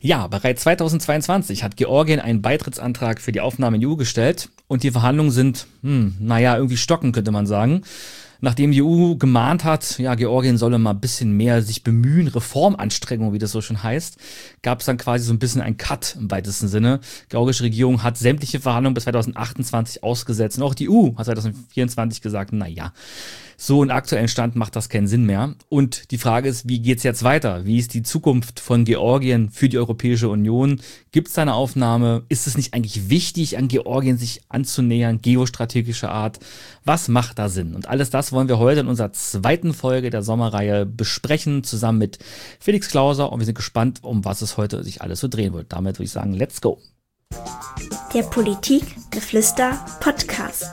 Ja, bereits 2022 hat Georgien einen Beitrittsantrag für die Aufnahme in die EU gestellt und die Verhandlungen sind, irgendwie stockend, könnte man sagen. Nachdem die EU gemahnt hat, ja, Georgien solle mal ein bisschen mehr sich bemühen, Reformanstrengungen, wie das so schon heißt, gab es dann quasi so ein bisschen einen Cut im weitesten Sinne. Die georgische Regierung hat sämtliche Verhandlungen bis 2028 ausgesetzt und auch die EU hat 2024 gesagt, so einen aktuellen Stand macht das keinen Sinn mehr. Und die Frage ist, wie geht's jetzt weiter? Wie ist die Zukunft von Georgien für die Europäische Union? Gibt es da eine Aufnahme? Ist es nicht eigentlich wichtig, an Georgien sich anzunähern, geostrategischer Art? Was macht da Sinn? Und alles das wollen wir heute in unserer zweiten Folge der Sommerreihe besprechen, zusammen mit Felix Klauser. Und wir sind gespannt, um was es heute sich alles so drehen wird. Damit würde ich sagen, let's go. Der Politikgeflüster-Podcast.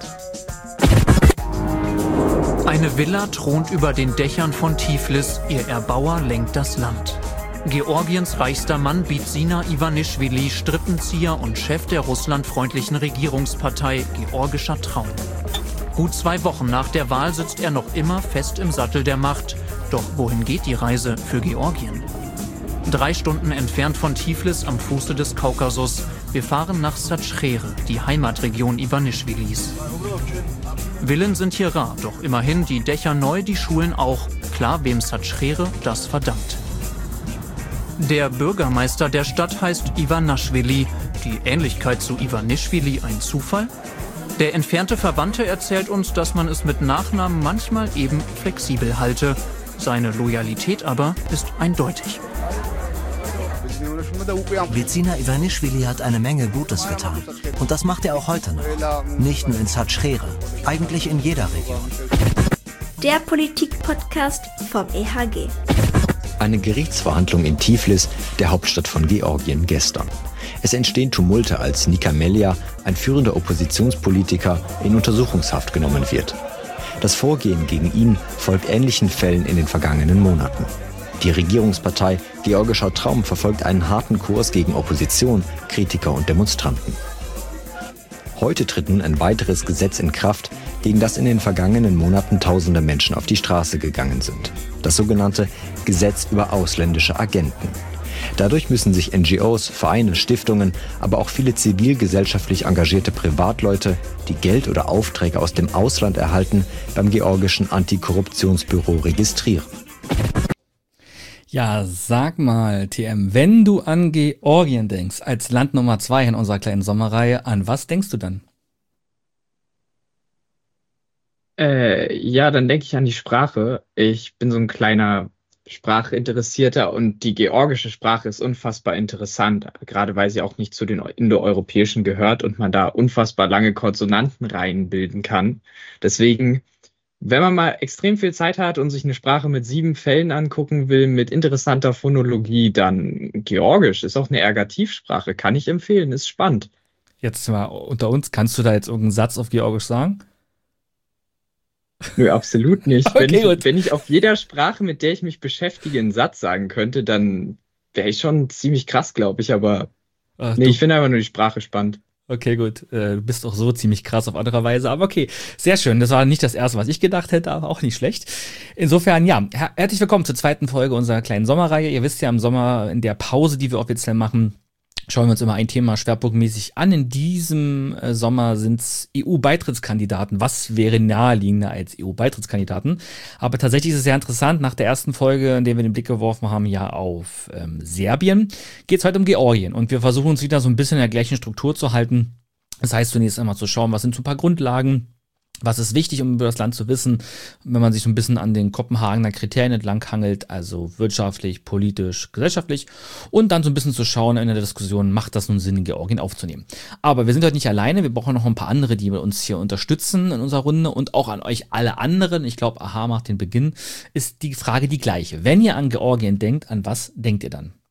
Eine Villa thront über den Dächern von Tiflis, ihr Erbauer lenkt das Land. Georgiens reichster Mann Bidzina Ivanischvili, Strippenzieher und Chef der russlandfreundlichen Regierungspartei Georgischer Traum. Gut 2 Wochen nach der Wahl sitzt er noch immer fest im Sattel der Macht. Doch wohin geht die Reise für Georgien? 3 Stunden entfernt von Tiflis am Fuße des Kaukasus. Wir fahren nach Satschere, die Heimatregion Ivanischvilis. Villen sind hier rar, doch immerhin die Dächer neu, die Schulen auch. Klar, wem Satschere das verdankt. Der Bürgermeister der Stadt heißt Ivanaschvili. Die Ähnlichkeit zu Ivanischvili ein Zufall? Der entfernte Verwandte erzählt uns, dass man es mit Nachnamen manchmal eben flexibel halte. Seine Loyalität aber ist eindeutig. Bidzina Ivanischvili hat eine Menge Gutes getan. Und das macht er auch heute noch. Nicht nur in Satschere, eigentlich in jeder Region. Der Politik-Podcast vom EHG. Eine Gerichtsverhandlung in Tiflis, der Hauptstadt von Georgien, gestern. Es entstehen Tumulte, als Nika Melia, ein führender Oppositionspolitiker, in Untersuchungshaft genommen wird. Das Vorgehen gegen ihn folgt ähnlichen Fällen in den vergangenen Monaten. Die Regierungspartei Georgischer Traum verfolgt einen harten Kurs gegen Opposition, Kritiker und Demonstranten. Heute tritt nun ein weiteres Gesetz in Kraft, gegen das in den vergangenen Monaten tausende Menschen auf die Straße gegangen sind. Das sogenannte Gesetz über ausländische Agenten. Dadurch müssen sich NGOs, Vereine, Stiftungen, aber auch viele zivilgesellschaftlich engagierte Privatleute, die Geld oder Aufträge aus dem Ausland erhalten, beim georgischen Antikorruptionsbüro registrieren. Ja, sag mal, TM, wenn du an Georgien denkst, als Land Nummer 2 in unserer kleinen Sommerreihe, an was denkst du dann? Ja, dann denke ich an die Sprache. Ich bin so ein kleiner Sprachinteressierter und die georgische Sprache ist unfassbar interessant, gerade weil sie auch nicht zu den indoeuropäischen gehört und man da unfassbar lange Konsonantenreihen bilden kann. Deswegen, wenn man mal extrem viel Zeit hat und sich eine Sprache mit 7 Fällen angucken will, mit interessanter Phonologie, dann Georgisch ist auch eine Ergativsprache, kann ich empfehlen, ist spannend. Jetzt mal unter uns, kannst du da jetzt irgendeinen Satz auf Georgisch sagen? Nö, absolut nicht. Okay, Wenn ich auf jeder Sprache, mit der ich mich beschäftige, einen Satz sagen könnte, dann wäre ich schon ziemlich krass, glaube ich, aber ich finde einfach nur die Sprache spannend. Okay, gut. Du bist auch so ziemlich krass auf andere Weise. Aber okay, sehr schön. Das war nicht das Erste, was ich gedacht hätte, aber auch nicht schlecht. Insofern, ja, herzlich willkommen zur zweiten Folge unserer kleinen Sommerreihe. Ihr wisst ja, im Sommer, in der Pause, die wir offiziell machen, schauen wir uns immer ein Thema schwerpunktmäßig an. In diesem Sommer sind es EU-Beitrittskandidaten. Was wäre naheliegender als EU-Beitrittskandidaten? Aber tatsächlich ist es sehr interessant. Nach der ersten Folge, in der wir den Blick geworfen haben, ja auf Serbien, geht es heute um Georgien. Und wir versuchen uns wieder so ein bisschen in der gleichen Struktur zu halten. Das heißt, zunächst einmal zu schauen, was sind so ein paar Grundlagen, was ist wichtig, um über das Land zu wissen, wenn man sich so ein bisschen an den Kopenhagener Kriterien entlang hangelt, also wirtschaftlich, politisch, gesellschaftlich, und dann so ein bisschen zu schauen in der Diskussion, macht das nun Sinn, in Georgien aufzunehmen. Aber wir sind heute nicht alleine, wir brauchen noch ein paar andere, die uns hier unterstützen in unserer Runde und auch an euch alle anderen. Ich glaube, Aha macht den Beginn, ist die Frage die gleiche. Wenn ihr an Georgien denkt, an was denkt ihr dann?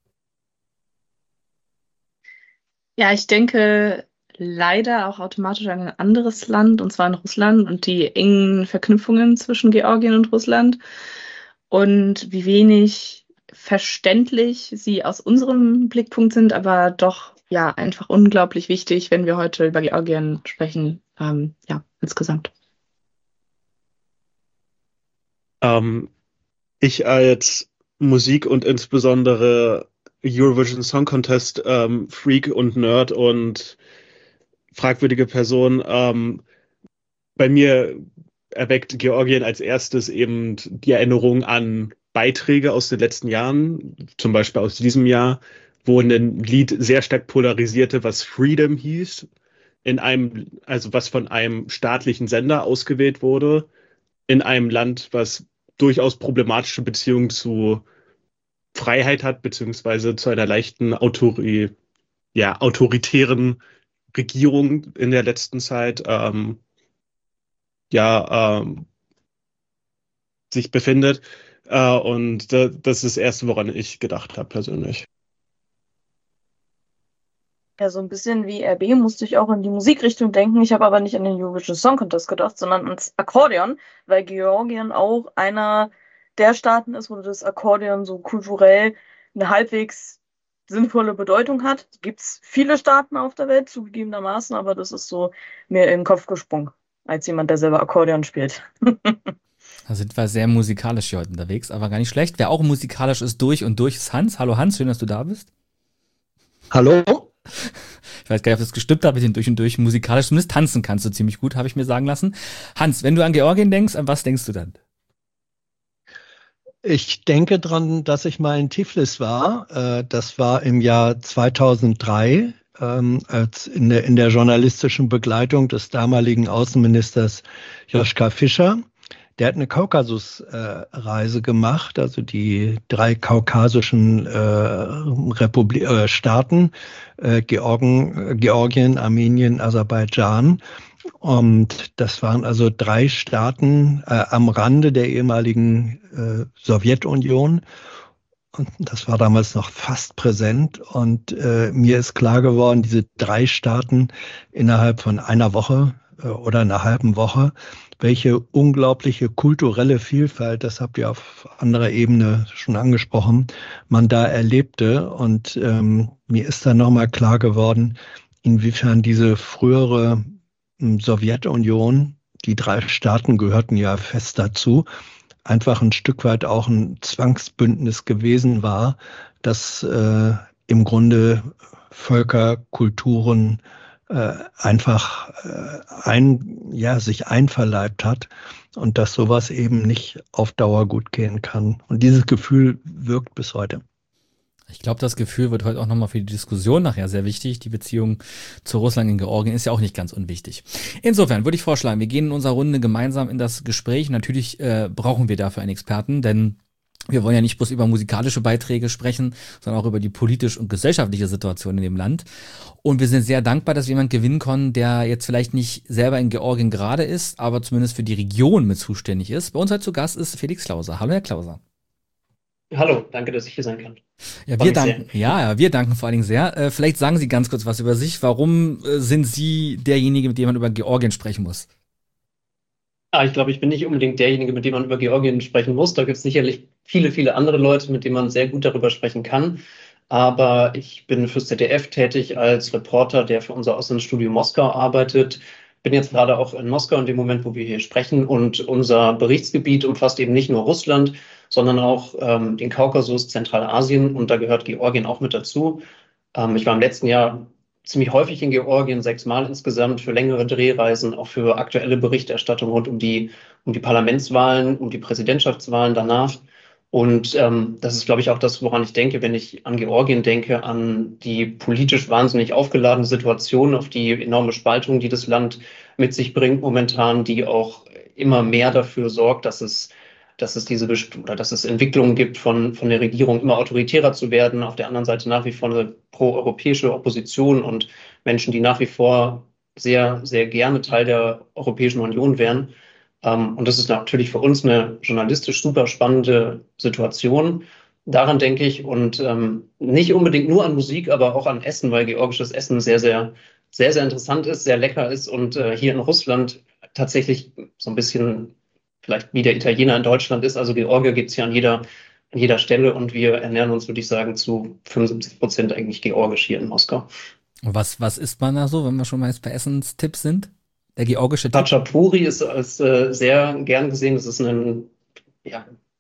Ja, ich denke leider auch automatisch an ein anderes Land, und zwar an Russland und die engen Verknüpfungen zwischen Georgien und Russland und wie wenig verständlich sie aus unserem Blickpunkt sind, aber doch ja einfach unglaublich wichtig, wenn wir heute über Georgien sprechen, insgesamt. Ich als Musik- und insbesondere Eurovision Song Contest Freak und Nerd und fragwürdige Person. Bei mir erweckt Georgien als erstes eben die Erinnerung an Beiträge aus den letzten Jahren, zum Beispiel aus diesem Jahr, wo ein Lied sehr stark polarisierte, was Freedom hieß, also was von einem staatlichen Sender ausgewählt wurde, in einem Land, was durchaus problematische Beziehungen zu Freiheit hat, beziehungsweise zu einer leichten autoritären Regierung in der letzten Zeit sich befindet. Und das ist das Erste, woran ich gedacht habe persönlich. Ja, so ein bisschen wie RB musste ich auch in die Musikrichtung denken. Ich habe aber nicht an den Eurovision Song Contest gedacht, sondern ans Akkordeon, weil Georgien auch einer der Staaten ist, wo das Akkordeon so kulturell eine halbwegs sinnvolle Bedeutung hat. Es gibt viele Staaten auf der Welt, zugegebenermaßen, aber das ist so mir in den Kopf gesprungen, als jemand, der selber Akkordeon spielt. Da sind wir sehr musikalisch hier heute unterwegs, aber gar nicht schlecht. Wer auch musikalisch ist durch und durch, ist Hans. Hallo Hans, schön, dass du da bist. Hallo. Ich weiß gar nicht, ob das gestimmt hat mit dem durch und durch musikalisch. Zumindest tanzen kannst du ziemlich gut, habe ich mir sagen lassen. Hans, wenn du an Georgien denkst, an was denkst du dann? Ich denke dran, dass ich mal in Tiflis war. Das war im Jahr 2003, als in der journalistischen Begleitung des damaligen Außenministers Joschka Fischer. Der hat eine Kaukasusreise gemacht, also die 3 kaukasischen Staaten, Georgien, Armenien, Aserbaidschan. Und das waren also 3 Staaten am Rande der ehemaligen Sowjetunion. Und das war damals noch fast präsent. Und mir ist klar geworden, diese 3 Staaten innerhalb von einer Woche oder einer halben Woche, welche unglaubliche kulturelle Vielfalt, das habt ihr auf anderer Ebene schon angesprochen, man da erlebte. Und mir ist dann nochmal klar geworden, inwiefern diese frühere Sowjetunion, die 3 Staaten gehörten ja fest dazu, einfach ein Stück weit auch ein Zwangsbündnis gewesen war, das im Grunde Völker, Kulturen sich einverleibt hat und dass sowas eben nicht auf Dauer gut gehen kann. Und dieses Gefühl wirkt bis heute. Ich glaube, das Gefühl wird heute auch nochmal für die Diskussion nachher sehr wichtig. Die Beziehung zu Russland in Georgien ist ja auch nicht ganz unwichtig. Insofern würde ich vorschlagen, wir gehen in unserer Runde gemeinsam in das Gespräch. Natürlich brauchen wir dafür einen Experten, denn wir wollen ja nicht bloß über musikalische Beiträge sprechen, sondern auch über die politische und gesellschaftliche Situation in dem Land. Und wir sind sehr dankbar, dass wir jemanden gewinnen konnten, der jetzt vielleicht nicht selber in Georgien gerade ist, aber zumindest für die Region mit zuständig ist. Bei uns heute zu Gast ist Felix Klauser. Hallo, Herr Klauser. Hallo, danke, dass ich hier sein kann. Ja, wir danken vor allen Dingen sehr. Vielleicht sagen Sie ganz kurz was über sich. Warum sind Sie derjenige, mit dem man über Georgien sprechen muss? Ich glaube, ich bin nicht unbedingt derjenige, mit dem man über Georgien sprechen muss. Da gibt es sicherlich viele, viele andere Leute, mit denen man sehr gut darüber sprechen kann. Aber ich bin fürs ZDF tätig als Reporter, der für unser Auslandsstudio Moskau arbeitet. Bin jetzt gerade auch in Moskau in dem Moment, wo wir hier sprechen. Und unser Berichtsgebiet umfasst eben nicht nur Russland, sondern auch den Kaukasus, Zentralasien. Und da gehört Georgien auch mit dazu. Ich war im letzten Jahr ziemlich häufig in Georgien, 6 Mal insgesamt, für längere Drehreisen, auch für aktuelle Berichterstattung rund um die Parlamentswahlen, um die Präsidentschaftswahlen danach. Und das ist, glaube ich, auch das, woran ich denke, wenn ich an Georgien denke, an die politisch wahnsinnig aufgeladene Situation, auf die enorme Spaltung, die das Land mit sich bringt momentan, die auch immer mehr dafür sorgt, dass es Entwicklungen gibt von der Regierung, immer autoritärer zu werden. Auf der anderen Seite nach wie vor eine proeuropäische Opposition und Menschen, die nach wie vor sehr, sehr gerne Teil der Europäischen Union wären. Und das ist natürlich für uns eine journalistisch super spannende Situation. Daran denke ich und nicht unbedingt nur an Musik, aber auch an Essen, weil georgisches Essen sehr, sehr, sehr, sehr interessant ist, sehr lecker ist und hier in Russland tatsächlich so ein bisschen vielleicht wie der Italiener in Deutschland ist. Also Georgier gibt es hier an jeder Stelle und wir ernähren uns, würde ich sagen, zu 75% eigentlich georgisch hier in Moskau. Und was isst man da so, wenn wir schon mal jetzt bei Essenstipps sind? Der georgische Tipp? Khachapuri ist als sehr gern gesehen. Das ist ein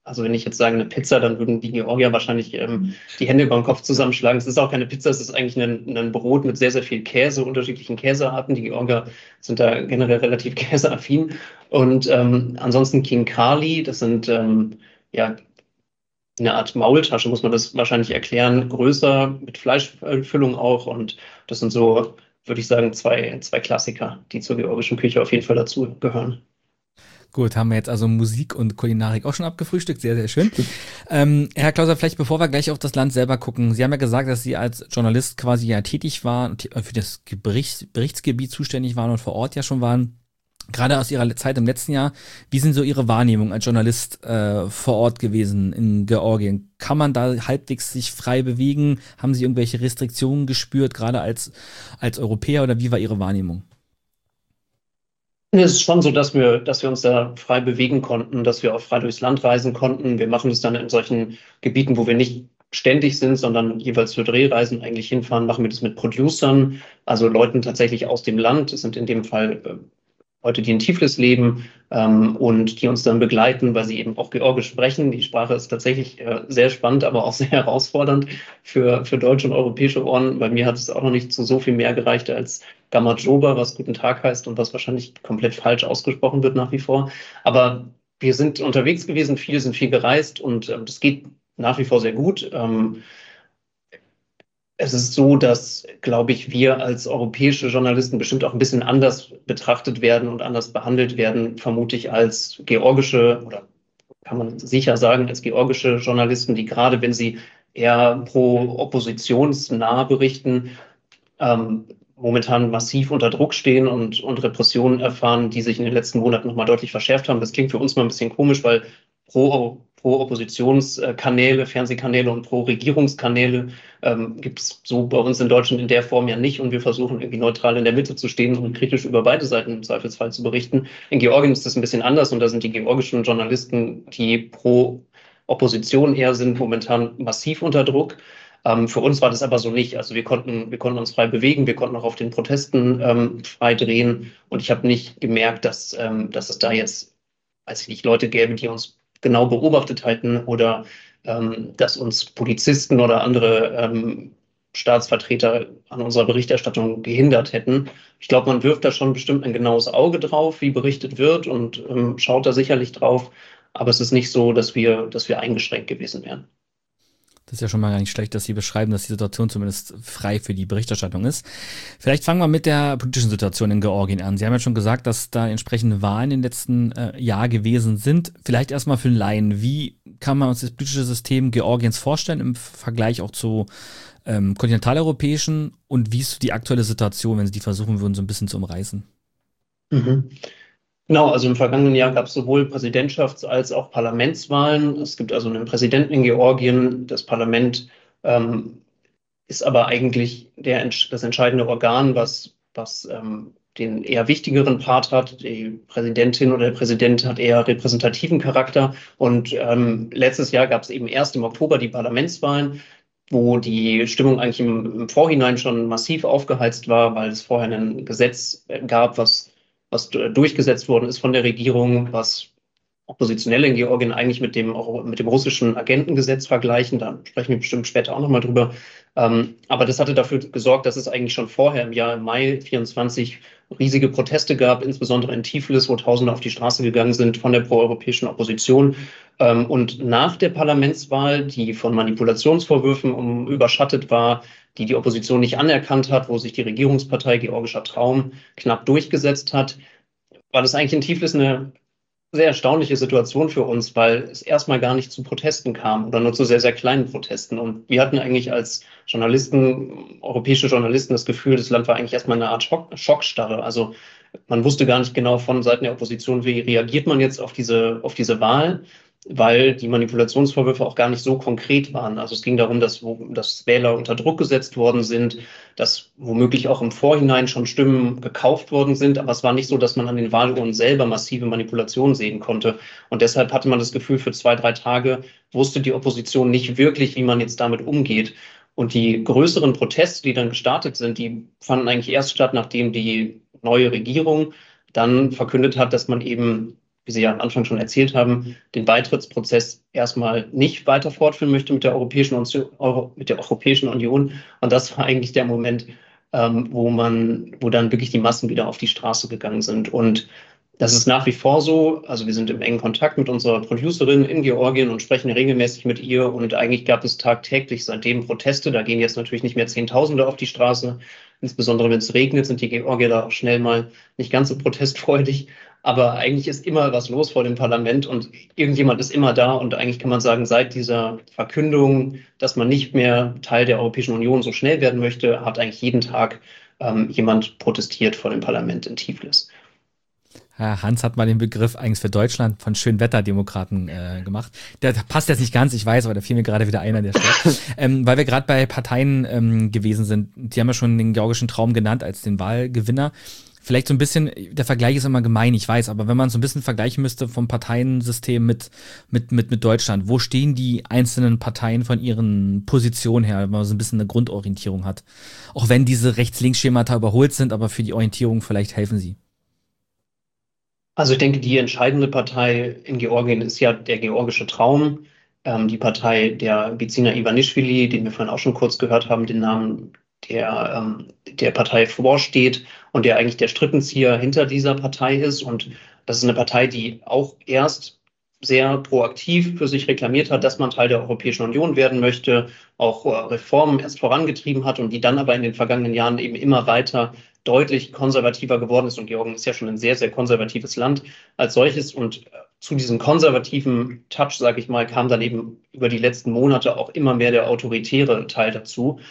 Also wenn ich jetzt sage eine Pizza, dann würden die Georgier wahrscheinlich die Hände über den Kopf zusammenschlagen. Es ist auch keine Pizza, es ist eigentlich ein Brot mit sehr, sehr viel Käse, unterschiedlichen Käsearten. Die Georgier sind da generell relativ käseaffin. Und ansonsten Khinkali, das sind ja eine Art Maultasche, muss man das wahrscheinlich erklären, größer, mit Fleischfüllung auch. Und das sind so, würde ich sagen, zwei Klassiker, die zur georgischen Küche auf jeden Fall dazu gehören. Gut, haben wir jetzt also Musik und Kulinarik auch schon abgefrühstückt. Sehr, sehr schön. Herr Klauser, vielleicht bevor wir gleich auf das Land selber gucken. Sie haben ja gesagt, dass Sie als Journalist quasi ja tätig waren, für das Berichtsgebiet zuständig waren und vor Ort ja schon waren. Gerade aus Ihrer Zeit im letzten Jahr, wie sind so Ihre Wahrnehmungen als Journalist vor Ort gewesen in Georgien? Kann man da halbwegs sich frei bewegen? Haben Sie irgendwelche Restriktionen gespürt, gerade als Europäer, oder wie war Ihre Wahrnehmung? Es ist schon so, dass wir uns da frei bewegen konnten, dass wir auch frei durchs Land reisen konnten. Wir machen es dann in solchen Gebieten, wo wir nicht ständig sind, sondern jeweils für Drehreisen eigentlich hinfahren, machen wir das mit Producern, also Leuten tatsächlich aus dem Land. Das sind in dem Fall Leute, die in Tiflis leben und die uns dann begleiten, weil sie eben auch Georgisch sprechen. Die Sprache ist tatsächlich sehr spannend, aber auch sehr herausfordernd für deutsche und europäische Ohren. Bei mir hat es auch noch nicht zu so viel mehr gereicht als Gamajoba, was guten Tag heißt und was wahrscheinlich komplett falsch ausgesprochen wird nach wie vor. Aber wir sind unterwegs gewesen, viele sind viel gereist und das geht nach wie vor sehr gut. Es ist so, dass, glaube ich, wir als europäische Journalisten bestimmt auch ein bisschen anders betrachtet werden und anders behandelt werden, vermute ich, als georgische, oder kann man sicher sagen, als georgische Journalisten, die gerade, wenn sie eher pro-oppositionsnah berichten, momentan massiv unter Druck stehen und Repressionen erfahren, die sich in den letzten Monaten nochmal deutlich verschärft haben. Das klingt für uns mal ein bisschen komisch, weil Pro-Oppositionskanäle, Fernsehkanäle und Pro-Regierungskanäle gibt es so bei uns in Deutschland in der Form ja nicht und wir versuchen irgendwie neutral in der Mitte zu stehen und kritisch über beide Seiten im Zweifelsfall zu berichten. In Georgien ist das ein bisschen anders und da sind die georgischen Journalisten, die pro Opposition eher sind, momentan massiv unter Druck. Für uns war das aber so nicht. Also wir konnten uns frei bewegen, wir konnten auch auf den Protesten frei drehen und ich habe nicht gemerkt, dass es da jetzt, weiß ich nicht, Leute gäbe, die uns genau beobachtet halten oder dass uns Polizisten oder andere Staatsvertreter an unserer Berichterstattung gehindert hätten. Ich glaube, man wirft da schon bestimmt ein genaues Auge drauf, wie berichtet wird und schaut da sicherlich drauf. Aber es ist nicht so, dass wir eingeschränkt gewesen wären. Das ist ja schon mal gar nicht schlecht, dass Sie beschreiben, dass die Situation zumindest frei für die Berichterstattung ist. Vielleicht fangen wir mit der politischen Situation in Georgien an. Sie haben ja schon gesagt, dass da entsprechende Wahlen im letzten Jahr gewesen sind. Vielleicht erstmal für den Laien. Wie kann man uns das politische System Georgiens vorstellen im Vergleich auch zu kontinentaleuropäischen? Und wie ist die aktuelle Situation, wenn Sie die versuchen würden, so ein bisschen zu umreißen? Mhm. Genau, also im vergangenen Jahr gab es sowohl Präsidentschafts- als auch Parlamentswahlen. Es gibt also einen Präsidenten in Georgien. Das Parlament ist aber eigentlich das entscheidende Organ, was den eher wichtigeren Part hat. Die Präsidentin oder der Präsident hat eher repräsentativen Charakter. Und letztes Jahr gab es eben erst im Oktober die Parlamentswahlen, wo die Stimmung eigentlich im Vorhinein schon massiv aufgeheizt war, weil es vorher ein Gesetz gab, was durchgesetzt worden ist von der Regierung, was Oppositionelle in Georgien eigentlich mit dem russischen Agentengesetz vergleichen. Da sprechen wir bestimmt später auch nochmal drüber. Aber das hatte dafür gesorgt, dass es eigentlich schon vorher im Mai 24 riesige Proteste gab, insbesondere in Tiflis, wo Tausende auf die Straße gegangen sind von der proeuropäischen Opposition. Und nach der Parlamentswahl, die von Manipulationsvorwürfen überschattet war, die Opposition nicht anerkannt hat, wo sich die Regierungspartei Georgischer Traum knapp durchgesetzt hat, war das eigentlich in Tiflis eine sehr erstaunliche Situation für uns, weil es erstmal gar nicht zu Protesten kam oder nur zu sehr, sehr kleinen Protesten. Und wir hatten eigentlich als Journalisten, europäische Journalisten, das Gefühl, das Land war eigentlich erstmal eine Art Schockstarre. Also man wusste gar nicht genau von Seiten der Opposition, wie reagiert man jetzt auf diese Wahl, weil die Manipulationsvorwürfe auch gar nicht so konkret waren. Also es ging darum, dass Wähler unter Druck gesetzt worden sind, dass womöglich auch im Vorhinein schon Stimmen gekauft worden sind, aber es war nicht so, dass man an den Wahlurnen selber massive Manipulationen sehen konnte. Und deshalb hatte man das Gefühl, für 2-3 Tage wusste die Opposition nicht wirklich, wie man jetzt damit umgeht. Und die größeren Proteste, die dann gestartet sind, die fanden eigentlich erst statt, nachdem die neue Regierung dann verkündet hat, dass man eben wie Sie ja am Anfang schon erzählt haben, den Beitrittsprozess erstmal nicht weiter fortführen möchte mit der Europäischen Union. Und das war eigentlich der Moment, wo dann wirklich die Massen wieder auf die Straße gegangen sind. Und das ist nach wie vor so. Also wir sind im engen Kontakt mit unserer Producerin in Georgien und sprechen regelmäßig mit ihr. Und eigentlich gab es tagtäglich seitdem Proteste. Da gehen jetzt natürlich nicht mehr Zehntausende auf die Straße. Insbesondere wenn es regnet, sind die Georgier da auch schnell mal nicht ganz so protestfreudig. Aber eigentlich ist immer was los vor dem Parlament und irgendjemand ist immer da. Und eigentlich kann man sagen, seit dieser Verkündung, dass man nicht mehr Teil der Europäischen Union so schnell werden möchte, hat eigentlich jeden Tag jemand protestiert vor dem Parlament in Tiflis. Hans hat mal den Begriff eigentlich für Deutschland von Schönwetterdemokraten gemacht. Der passt jetzt nicht ganz, ich weiß, aber da fiel mir gerade wieder ein an der Stelle. Weil wir gerade bei Parteien gewesen sind. Die haben ja schon den georgischen Traum genannt als den Wahlgewinner. Vielleicht so ein bisschen, der Vergleich ist immer gemein, ich weiß, aber wenn man so ein bisschen vergleichen müsste vom Parteiensystem mit Deutschland, wo stehen die einzelnen Parteien von ihren Positionen her, wenn man so ein bisschen eine Grundorientierung hat? Auch wenn diese Rechts-Links-Schemata überholt sind, aber für die Orientierung vielleicht helfen sie. Also ich denke, die entscheidende Partei in Georgien ist ja der georgische Traum, die Partei der Bidzina Ivanishvili, den wir vorhin auch schon kurz gehört haben, den Namen der Partei vorsteht und der eigentlich der Strippenzieher hinter dieser Partei ist. Und das ist eine Partei, die auch erst sehr proaktiv für sich reklamiert hat, dass man Teil der Europäischen Union werden möchte, auch Reformen erst vorangetrieben hat und die dann aber in den vergangenen Jahren eben immer weiter deutlich konservativer geworden ist. Und Georgien ist ja schon ein sehr, sehr konservatives Land als solches. Und zu diesem konservativen Touch, sage ich mal, kam dann eben über die letzten Monate auch immer mehr der autoritäre Teil dazu.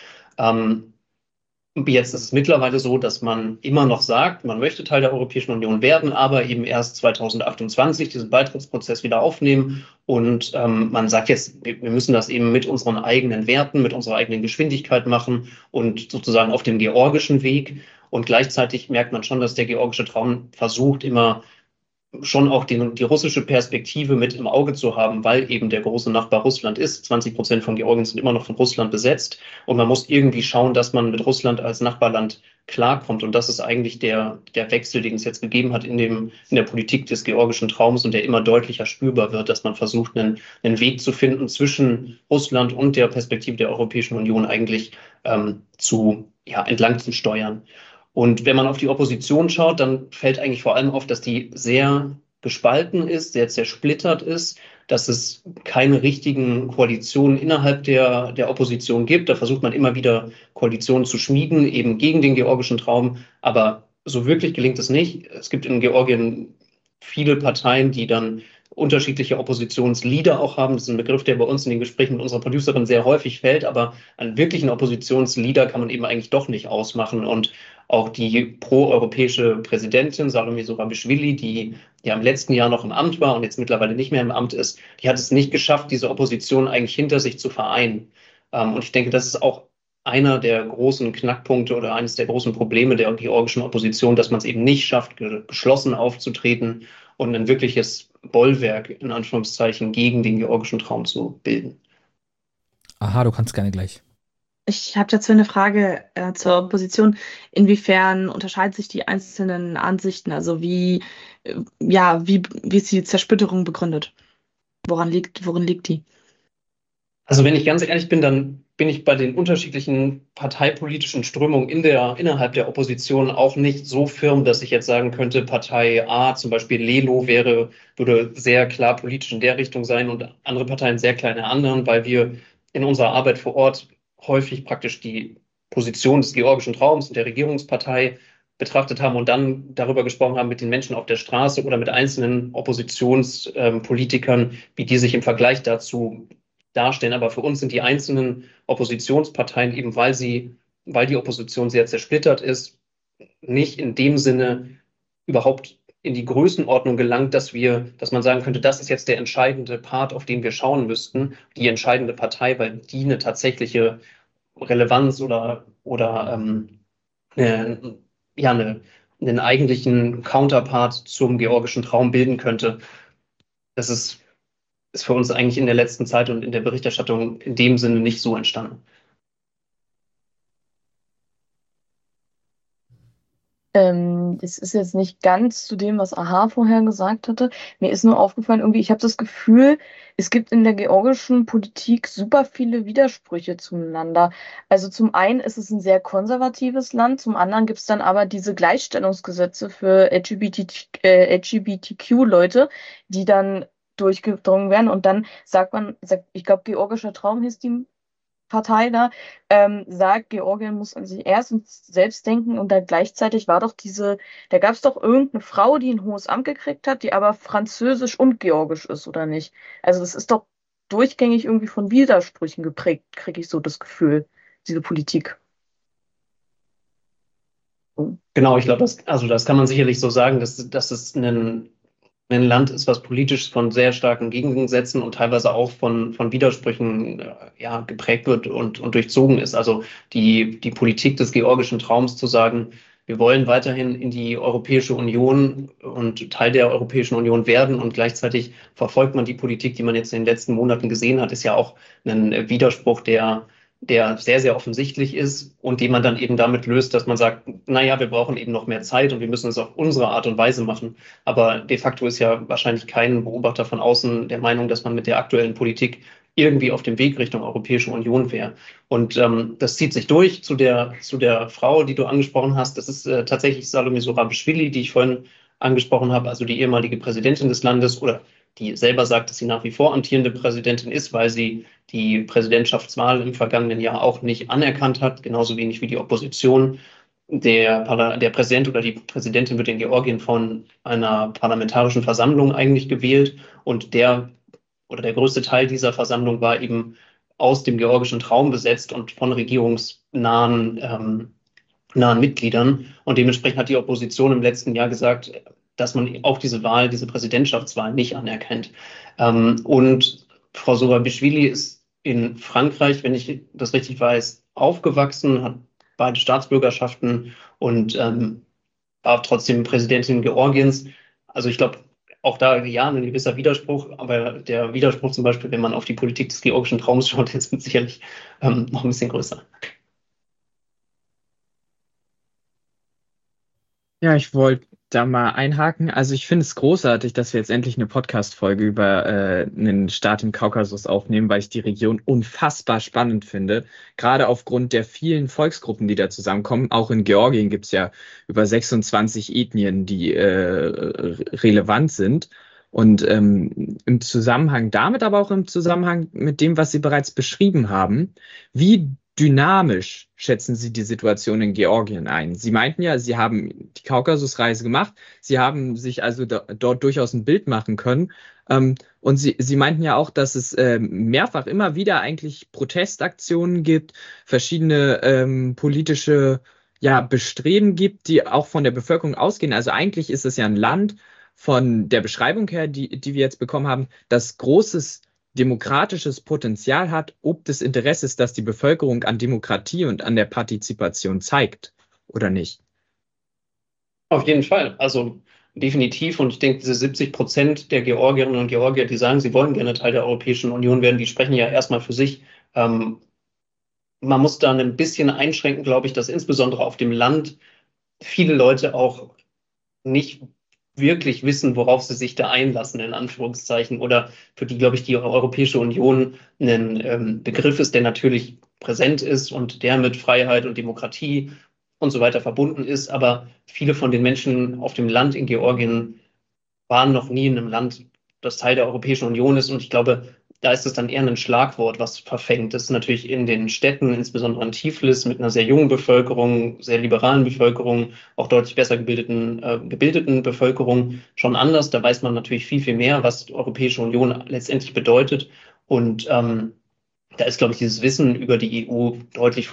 Jetzt ist es mittlerweile so, dass man immer noch sagt, man möchte Teil der Europäischen Union werden, aber eben erst 2028 diesen Beitrittsprozess wieder aufnehmen. Und man sagt jetzt, wir müssen das eben mit unseren eigenen Werten, mit unserer eigenen Geschwindigkeit machen und sozusagen auf dem georgischen Weg. Und gleichzeitig merkt man schon, dass der georgische Traum versucht, immer schon auch die russische Perspektive mit im Auge zu haben, weil eben der große Nachbar Russland ist. 20% von Georgien sind immer noch von Russland besetzt. Und man muss irgendwie schauen, dass man mit Russland als Nachbarland klarkommt. Und das ist eigentlich der Wechsel, den es jetzt gegeben hat in der Politik des georgischen Traums und der immer deutlicher spürbar wird, dass man versucht, einen Weg zu finden zwischen Russland und der Perspektive der Europäischen Union eigentlich entlang zu steuern. Und wenn man auf die Opposition schaut, dann fällt eigentlich vor allem auf, dass die sehr gespalten ist, sehr zersplittert ist, dass es keine richtigen Koalitionen innerhalb der Opposition gibt. Da versucht man immer wieder Koalitionen zu schmieden, eben gegen den georgischen Traum. Aber so wirklich gelingt es nicht. Es gibt in Georgien viele Parteien, die dann unterschiedliche Oppositionsleader auch haben. Das ist ein Begriff, der bei uns in den Gesprächen mit unserer Producerin sehr häufig fällt. Aber einen wirklichen Oppositionsleader kann man eben eigentlich doch nicht ausmachen. Und auch die pro-europäische Präsidentin Salome Zurabišvili, die ja im letzten Jahr noch im Amt war und jetzt mittlerweile nicht mehr im Amt ist, die hat es nicht geschafft, diese Opposition eigentlich hinter sich zu vereinen. Und ich denke, das ist auch einer der großen Knackpunkte oder eines der großen Probleme der georgischen Opposition, dass man es eben nicht schafft, geschlossen aufzutreten und ein wirkliches Bollwerk, in Anführungszeichen, gegen den georgischen Traum zu bilden. Aha, du kannst gerne gleich. Ich habe dazu eine Frage zur Opposition. Inwiefern unterscheiden sich die einzelnen Ansichten? Also wie ist die Zersplitterung begründet? Worin liegt die? Also wenn ich ganz ehrlich bin, dann bin ich bei den unterschiedlichen parteipolitischen Strömungen innerhalb der Opposition auch nicht so firm, dass ich jetzt sagen könnte, Partei A, zum Beispiel Lelo, würde sehr klar politisch in der Richtung sein und andere Parteien sehr klar in der anderen, weil wir in unserer Arbeit vor Ort häufig praktisch die Position des georgischen Traums und der Regierungspartei betrachtet haben und dann darüber gesprochen haben mit den Menschen auf der Straße oder mit einzelnen Oppositionspolitikern, wie die sich im Vergleich dazu darstellen. Aber für uns sind die einzelnen Oppositionsparteien, eben weil die Opposition sehr zersplittert ist, nicht in dem Sinne überhaupt in die Größenordnung gelangt, dass man sagen könnte, das ist jetzt der entscheidende Part, auf den wir schauen müssten, die entscheidende Partei, weil die eine tatsächliche Relevanz oder einen eigentlichen Counterpart zum georgischen Traum bilden könnte. Das ist für uns eigentlich in der letzten Zeit und in der Berichterstattung in dem Sinne nicht so entstanden. Das ist jetzt nicht ganz zu dem, was Aha vorher gesagt hatte. Mir ist nur aufgefallen, irgendwie, ich habe das Gefühl, es gibt in der georgischen Politik super viele Widersprüche zueinander. Also zum einen ist es ein sehr konservatives Land, zum anderen gibt es dann aber diese Gleichstellungsgesetze für LGBTQ-Leute, die dann durchgedrungen werden. Und dann ich glaube, Georgischer Traum hieß die Partei da, sagt, Georgien muss an sich erst und selbst denken und dann gleichzeitig da gab es doch irgendeine Frau, die ein hohes Amt gekriegt hat, die aber französisch und georgisch ist, oder nicht? Also das ist doch durchgängig irgendwie von Widersprüchen geprägt, kriege ich so das Gefühl, diese Politik. Genau, ich glaube, das kann man sicherlich so sagen, dass es ein Land ist, was politisch von sehr starken Gegensätzen und teilweise auch von Widersprüchen geprägt wird und durchzogen ist. Also die Politik des georgischen Traums zu sagen, wir wollen weiterhin in die Europäische Union und Teil der Europäischen Union werden und gleichzeitig verfolgt man die Politik, die man jetzt in den letzten Monaten gesehen hat, ist ja auch ein Widerspruch, der sehr, sehr offensichtlich ist und den man dann eben damit löst, dass man sagt, naja, wir brauchen eben noch mehr Zeit und wir müssen es auf unsere Art und Weise machen. Aber de facto ist ja wahrscheinlich kein Beobachter von außen der Meinung, dass man mit der aktuellen Politik irgendwie auf dem Weg Richtung Europäische Union wäre. Und das zieht sich durch zu der Frau, die du angesprochen hast. Das ist tatsächlich Salome Zurabišvili, die ich vorhin angesprochen habe, also die ehemalige Präsidentin des Landes oder die selber sagt, dass sie nach wie vor amtierende Präsidentin ist, weil sie die Präsidentschaftswahl im vergangenen Jahr auch nicht anerkannt hat, genauso wenig wie die Opposition. Der Präsident oder die Präsidentin wird in Georgien von einer parlamentarischen Versammlung eigentlich gewählt und der größte Teil dieser Versammlung war eben aus dem georgischen Traum besetzt und von regierungsnahen Mitgliedern. Und dementsprechend hat die Opposition im letzten Jahr gesagt, dass man auch diese Präsidentschaftswahl nicht anerkennt. Und Frau Zurabišvili ist in Frankreich, wenn ich das richtig weiß, aufgewachsen, hat beide Staatsbürgerschaften und war trotzdem Präsidentin Georgiens. Also ich glaube, auch da ja ein gewisser Widerspruch, aber der Widerspruch zum Beispiel, wenn man auf die Politik des georgischen Traums schaut, ist sicherlich noch ein bisschen größer. Ja, ich wollte da mal einhaken. Also ich finde es großartig, dass wir jetzt endlich eine Podcast-Folge über einen Staat im Kaukasus aufnehmen, weil ich die Region unfassbar spannend finde. Gerade aufgrund der vielen Volksgruppen, die da zusammenkommen. Auch in Georgien gibt es ja über 26 Ethnien, die relevant sind. Und im Zusammenhang damit, aber auch im Zusammenhang mit dem, was Sie bereits beschrieben haben, wie dynamisch schätzen Sie die Situation in Georgien ein? Sie meinten ja, Sie haben die Kaukasusreise gemacht. Sie haben sich also dort durchaus ein Bild machen können. Und Sie meinten ja auch, dass es mehrfach immer wieder eigentlich Protestaktionen gibt, verschiedene politische Bestreben gibt, die auch von der Bevölkerung ausgehen. Also eigentlich ist es ja ein Land von der Beschreibung her, die wir jetzt bekommen haben, das großes demokratisches Potenzial hat, ob des Interesses, das die Bevölkerung an Demokratie und an der Partizipation zeigt, oder nicht? Auf jeden Fall, also definitiv. Und ich denke, diese 70% der Georgierinnen und Georgier, die sagen, sie wollen gerne Teil der Europäischen Union werden, die sprechen ja erstmal für sich. Man muss da ein bisschen einschränken, glaube ich, dass insbesondere auf dem Land viele Leute auch nicht wirklich wissen, worauf sie sich da einlassen, in Anführungszeichen, oder für die, glaube ich, die Europäische Union ein Begriff ist, der natürlich präsent ist und der mit Freiheit und Demokratie und so weiter verbunden ist. Aber viele von den Menschen auf dem Land in Georgien waren noch nie in einem Land, das Teil der Europäischen Union ist. Und ich glaube, da ist es dann eher ein Schlagwort, was verfängt. Das ist natürlich in den Städten, insbesondere in Tiflis, mit einer sehr jungen Bevölkerung, sehr liberalen Bevölkerung, auch deutlich besser gebildeten Bevölkerung schon anders. Da weiß man natürlich viel, viel mehr, was die Europäische Union letztendlich bedeutet. Und da ist, glaube ich, dieses Wissen über die EU deutlich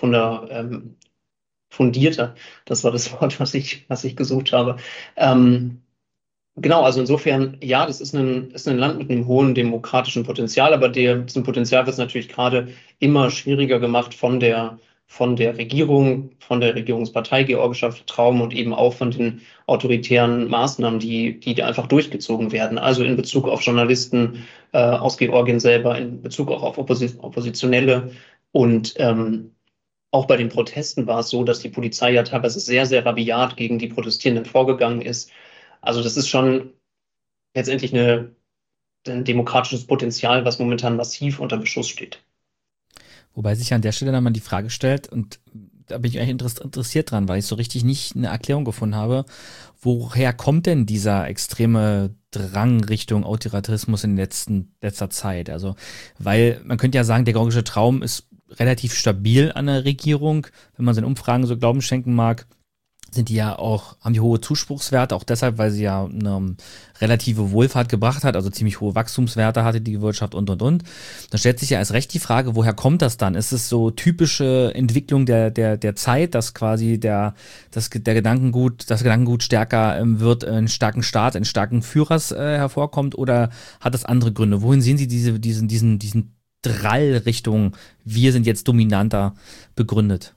fundierter. Das war das Wort, was ich gesucht habe. Genau, also insofern, ja, das ist ein Land mit einem hohen demokratischen Potenzial, aber diesem Potenzial wird es natürlich gerade immer schwieriger gemacht von der Regierung, von der Regierungspartei Georgischer Traum und eben auch von den autoritären Maßnahmen, die da einfach durchgezogen werden. Also in Bezug auf Journalisten aus Georgien selber, in Bezug auch auf Oppositionelle und auch bei den Protesten war es so, dass die Polizei ja teilweise sehr, sehr rabiat gegen die Protestierenden vorgegangen ist. Also das ist schon letztendlich ein demokratisches Potenzial, was momentan massiv unter Beschuss steht. Wobei sich an der Stelle dann mal die Frage stellt, und da bin ich eigentlich interessiert dran, weil ich so richtig nicht eine Erklärung gefunden habe, woher kommt denn dieser extreme Drang Richtung Autoritarismus in letzter Zeit? Also, weil man könnte ja sagen, der georgische Traum ist relativ stabil an der Regierung, wenn man seinen Umfragen so Glauben schenken mag. Sind die ja auch, haben die hohe Zuspruchswerte, auch deshalb, weil sie ja eine relative Wohlfahrt gebracht hat, also ziemlich hohe Wachstumswerte hatte die Wirtschaft und. Dann stellt sich ja erst recht die Frage, woher kommt das dann? Ist es so typische Entwicklung der Zeit, dass quasi das Gedankengut stärker wird, einen starken Staat, einen starken Führers hervorkommt, oder hat das andere Gründe? Wohin sehen Sie diesen Drall Richtung, wir sind jetzt dominanter, begründet?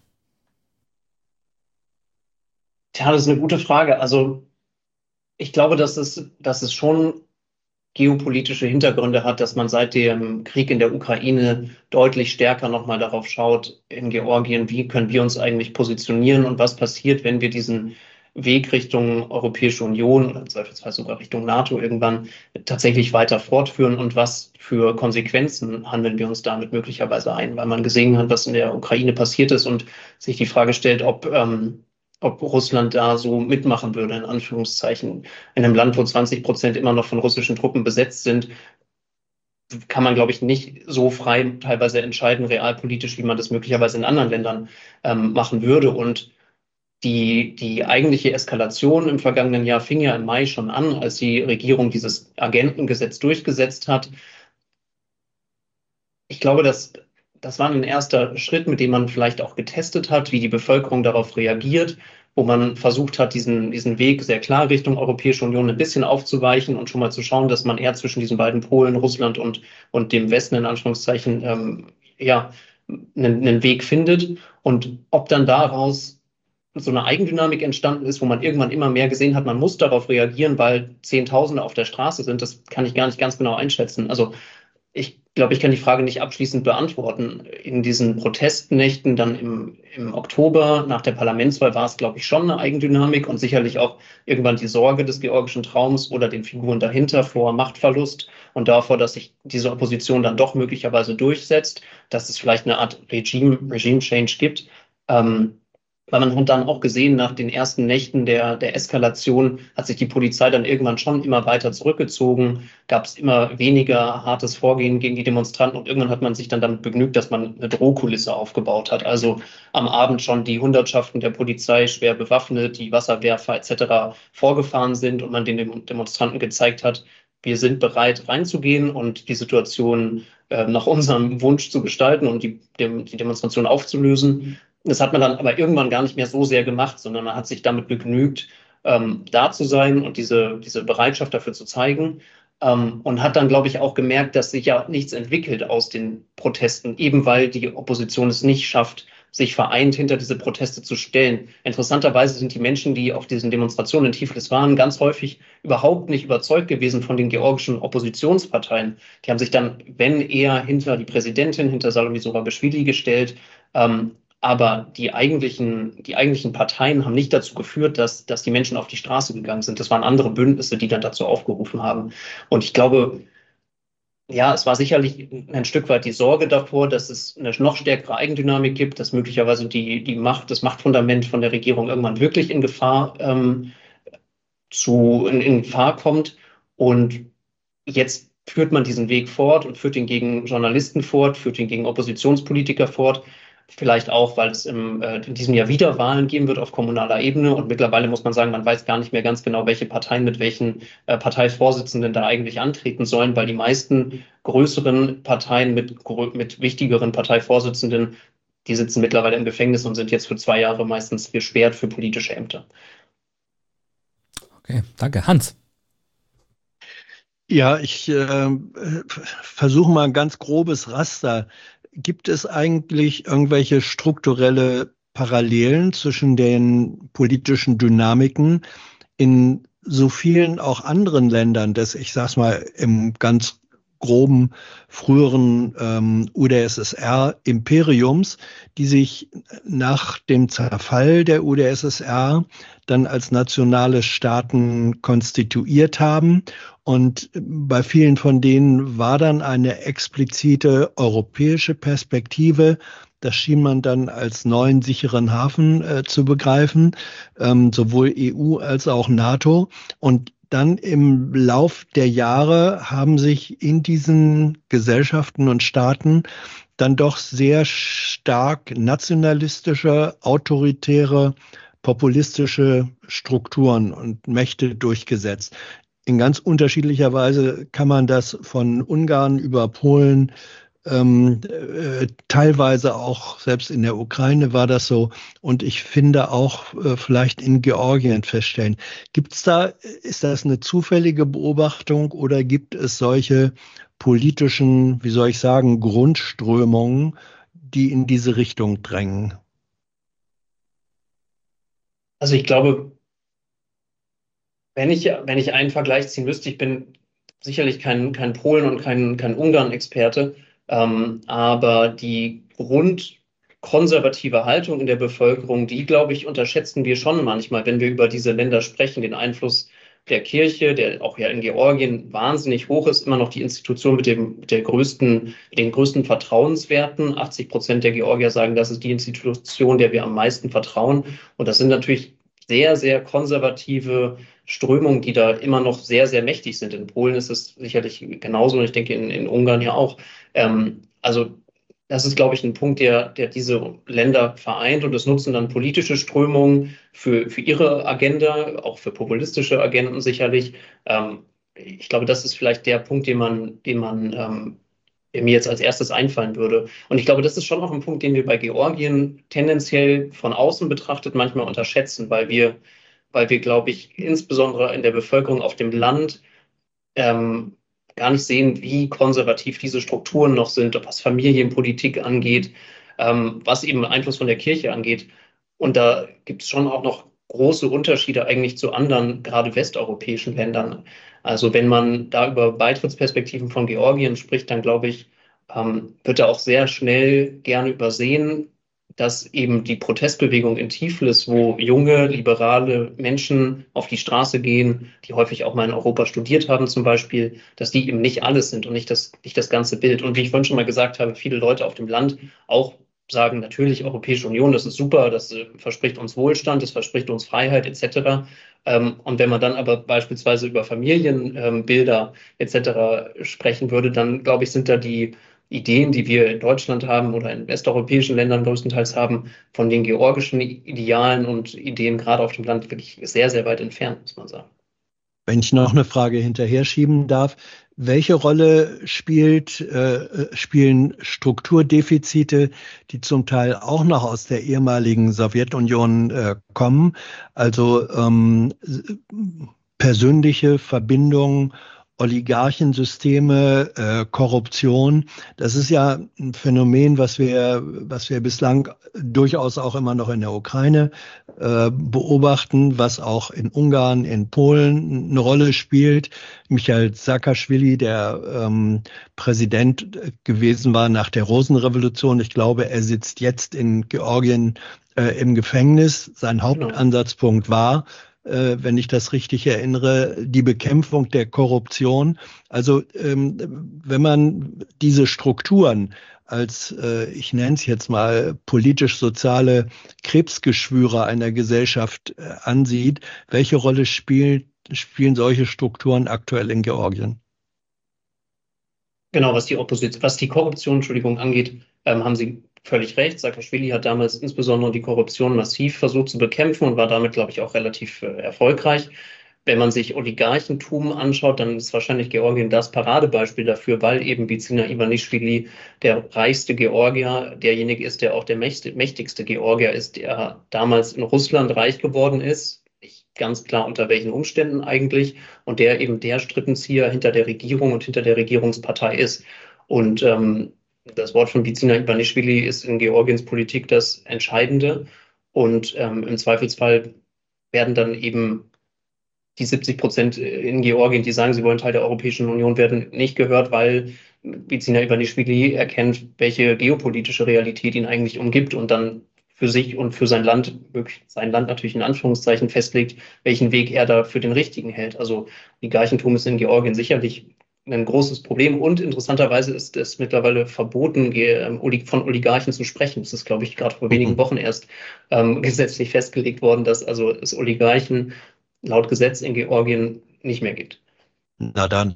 Tja, das ist eine gute Frage. Also ich glaube, dass es schon geopolitische Hintergründe hat, dass man seit dem Krieg in der Ukraine deutlich stärker nochmal darauf schaut in Georgien, wie können wir uns eigentlich positionieren und was passiert, wenn wir diesen Weg Richtung Europäische Union oder beispielsweise sogar Richtung NATO irgendwann tatsächlich weiter fortführen und was für Konsequenzen handeln wir uns damit möglicherweise ein, weil man gesehen hat, was in der Ukraine passiert ist und sich die Frage stellt, ob Russland da so mitmachen würde, in Anführungszeichen. In einem Land, wo 20% immer noch von russischen Truppen besetzt sind, kann man, glaube ich, nicht so frei teilweise entscheiden, realpolitisch, wie man das möglicherweise in anderen Ländern machen würde. Und die eigentliche Eskalation im vergangenen Jahr fing ja im Mai schon an, als die Regierung dieses Agentengesetz durchgesetzt hat. Ich glaube, das war ein erster Schritt, mit dem man vielleicht auch getestet hat, wie die Bevölkerung darauf reagiert, wo man versucht hat, diesen Weg sehr klar Richtung Europäische Union ein bisschen aufzuweichen und schon mal zu schauen, dass man eher zwischen diesen beiden Polen, Russland und dem Westen in Anführungszeichen, einen Weg findet. Und ob dann daraus so eine Eigendynamik entstanden ist, wo man irgendwann immer mehr gesehen hat, man muss darauf reagieren, weil Zehntausende auf der Straße sind, das kann ich gar nicht ganz genau einschätzen. Also ich glaube, ich kann die Frage nicht abschließend beantworten. In diesen Protestnächten dann im Oktober nach der Parlamentswahl war es, glaube ich, schon eine Eigendynamik und sicherlich auch irgendwann die Sorge des georgischen Traums oder den Figuren dahinter vor Machtverlust und davor, dass sich diese Opposition dann doch möglicherweise durchsetzt, dass es vielleicht eine Art Regime-Change gibt. Weil man hat dann auch gesehen, nach den ersten Nächten der Eskalation hat sich die Polizei dann irgendwann schon immer weiter zurückgezogen, gab es immer weniger hartes Vorgehen gegen die Demonstranten und irgendwann hat man sich dann damit begnügt, dass man eine Drohkulisse aufgebaut hat. Also am Abend schon die Hundertschaften der Polizei schwer bewaffnet, die Wasserwerfer etc. vorgefahren sind und man den Demonstranten gezeigt hat, wir sind bereit reinzugehen und die Situation nach unserem Wunsch zu gestalten und die Demonstration aufzulösen. Das hat man dann aber irgendwann gar nicht mehr so sehr gemacht, sondern man hat sich damit begnügt, da zu sein und diese Bereitschaft dafür zu zeigen. Und hat dann, glaube ich, auch gemerkt, dass sich ja nichts entwickelt aus den Protesten, eben weil die Opposition es nicht schafft, sich vereint hinter diese Proteste zu stellen. Interessanterweise sind die Menschen, die auf diesen Demonstrationen in Tiflis waren, ganz häufig überhaupt nicht überzeugt gewesen von den georgischen Oppositionsparteien. Die haben sich dann, wenn eher, hinter die Präsidentin, hinter Salome Zurabišvili gestellt. Aber die eigentlichen Parteien haben nicht dazu geführt, dass die Menschen auf die Straße gegangen sind. Das waren andere Bündnisse, die dann dazu aufgerufen haben. Und ich glaube, ja, es war sicherlich ein Stück weit die Sorge davor, dass es eine noch stärkere Eigendynamik gibt, dass möglicherweise das Machtfundament von der Regierung irgendwann wirklich in Gefahr kommt. Und jetzt führt man diesen Weg fort und führt ihn gegen Journalisten fort, führt ihn gegen Oppositionspolitiker fort. Vielleicht auch, weil es in diesem Jahr wieder Wahlen geben wird auf kommunaler Ebene. Und mittlerweile muss man sagen, man weiß gar nicht mehr ganz genau, welche Parteien mit welchen Parteivorsitzenden da eigentlich antreten sollen, weil die meisten größeren Parteien mit wichtigeren Parteivorsitzenden, die sitzen mittlerweile im Gefängnis und sind jetzt für 2 Jahre meistens gesperrt für politische Ämter. Okay, danke. Hans? Ja, ich versuche mal ein ganz grobes Raster. Gibt es eigentlich irgendwelche strukturelle Parallelen zwischen den politischen Dynamiken in so vielen auch anderen Ländern des, ich sag's mal, im ganz groben früheren UdSSR-Imperiums, die sich nach dem Zerfall der UdSSR dann als nationale Staaten konstituiert haben. Und bei vielen von denen war dann eine explizite europäische Perspektive. Das schien man dann als neuen sicheren Hafen zu begreifen, sowohl EU als auch NATO. Und dann im Lauf der Jahre haben sich in diesen Gesellschaften und Staaten dann doch sehr stark nationalistische, autoritäre, populistische Strukturen und Mächte durchgesetzt. In ganz unterschiedlicher Weise kann man das von Ungarn über Polen, teilweise auch selbst in der Ukraine war das so, und ich finde auch vielleicht in Georgien feststellen. Ist das eine zufällige Beobachtung oder gibt es solche politischen, wie soll ich sagen, Grundströmungen, die in diese Richtung drängen? Also ich glaube, wenn ich einen Vergleich ziehen müsste, ich bin sicherlich kein Polen und kein Ungarn-Experte, aber die grundkonservative Haltung in der Bevölkerung, die, glaube ich, unterschätzen wir schon manchmal, wenn wir über diese Länder sprechen. Den Einfluss der Kirche, der auch ja in Georgien wahnsinnig hoch ist, immer noch die Institution mit den größten Vertrauenswerten. 80% der Georgier sagen, das ist die Institution, der wir am meisten vertrauen. Und das sind natürlich sehr, sehr konservative Strömungen, die da immer noch sehr, sehr mächtig sind. In Polen ist es sicherlich genauso und ich denke in Ungarn ja auch. Also das ist, glaube ich, ein Punkt, der diese Länder vereint, und das nutzen dann politische Strömungen für ihre Agenda, auch für populistische Agenden sicherlich. Ich glaube, das ist vielleicht der Punkt, der mir jetzt als erstes einfallen würde. Und ich glaube, das ist schon auch ein Punkt, den wir bei Georgien tendenziell von außen betrachtet manchmal unterschätzen, weil wir, glaube ich, insbesondere in der Bevölkerung auf dem Land gar nicht sehen, wie konservativ diese Strukturen noch sind, was Familienpolitik angeht, was eben Einfluss von der Kirche angeht. Und da gibt es schon auch noch große Unterschiede eigentlich zu anderen, gerade westeuropäischen Ländern. Also wenn man da über Beitrittsperspektiven von Georgien spricht, dann glaube ich, wird da auch sehr schnell gerne übersehen, dass eben die Protestbewegung in Tiflis, wo junge, liberale Menschen auf die Straße gehen, die häufig auch mal in Europa studiert haben zum Beispiel, dass die eben nicht alles sind und nicht das ganze Bild. Und wie ich vorhin schon mal gesagt habe, viele Leute auf dem Land auch sagen, natürlich Europäische Union, das ist super, das verspricht uns Wohlstand, das verspricht uns Freiheit etc. Und wenn man dann aber beispielsweise über Familienbilder etc. sprechen würde, dann glaube ich, sind da die Ideen, die wir in Deutschland haben oder in westeuropäischen Ländern größtenteils haben, von den georgischen Idealen und Ideen gerade auf dem Land wirklich sehr, sehr weit entfernt, muss man sagen. Wenn ich noch eine Frage hinterher schieben darf, welche Rolle spielen Strukturdefizite, die zum Teil auch noch aus der ehemaligen Sowjetunion kommen, also persönliche Verbindungen, Oligarchensysteme, Korruption? Das ist ja ein Phänomen, was wir bislang durchaus auch immer noch in der Ukraine beobachten, was auch in Ungarn, in Polen eine Rolle spielt. Michail Saakaschwili, der Präsident gewesen war nach der Rosenrevolution. Ich glaube, er sitzt jetzt in Georgien im Gefängnis. Sein Hauptansatzpunkt war, wenn ich das richtig erinnere, die Bekämpfung der Korruption. Also wenn man diese Strukturen als, ich nenne es jetzt mal, politisch-soziale Krebsgeschwüre einer Gesellschaft ansieht, welche Rolle spielen solche Strukturen aktuell in Georgien? Genau, was die Korruption, angeht, haben Sie völlig recht. Saakaschwili hat damals insbesondere die Korruption massiv versucht zu bekämpfen und war damit, glaube ich, auch relativ erfolgreich. Wenn man sich Oligarchentum anschaut, dann ist wahrscheinlich Georgien das Paradebeispiel dafür, weil eben Bidzina Ivanischvili der reichste Georgier, derjenige ist, der auch der mächtigste Georgier ist, der damals in Russland reich geworden ist. Nicht ganz klar unter welchen Umständen eigentlich. Und der eben der Strippenzieher hinter der Regierung und hinter der Regierungspartei ist. Und das Wort von Bidzina Ivanischvili ist in Georgiens Politik das Entscheidende. Und im Zweifelsfall werden dann eben die 70% in Georgien, die sagen, sie wollen Teil der Europäischen Union werden, nicht gehört, weil Bidzina Iwanischwili erkennt, welche geopolitische Realität ihn eigentlich umgibt und dann für sich und für sein Land natürlich in Anführungszeichen festlegt, welchen Weg er da für den richtigen hält. Also Oligarchentum ist in Georgien sicherlich ein großes Problem und interessanterweise ist es mittlerweile verboten, von Oligarchen zu sprechen. Es ist, glaube ich, gerade vor wenigen Wochen erst gesetzlich festgelegt worden, dass also es Oligarchen laut Gesetz in Georgien nicht mehr gibt. Na dann.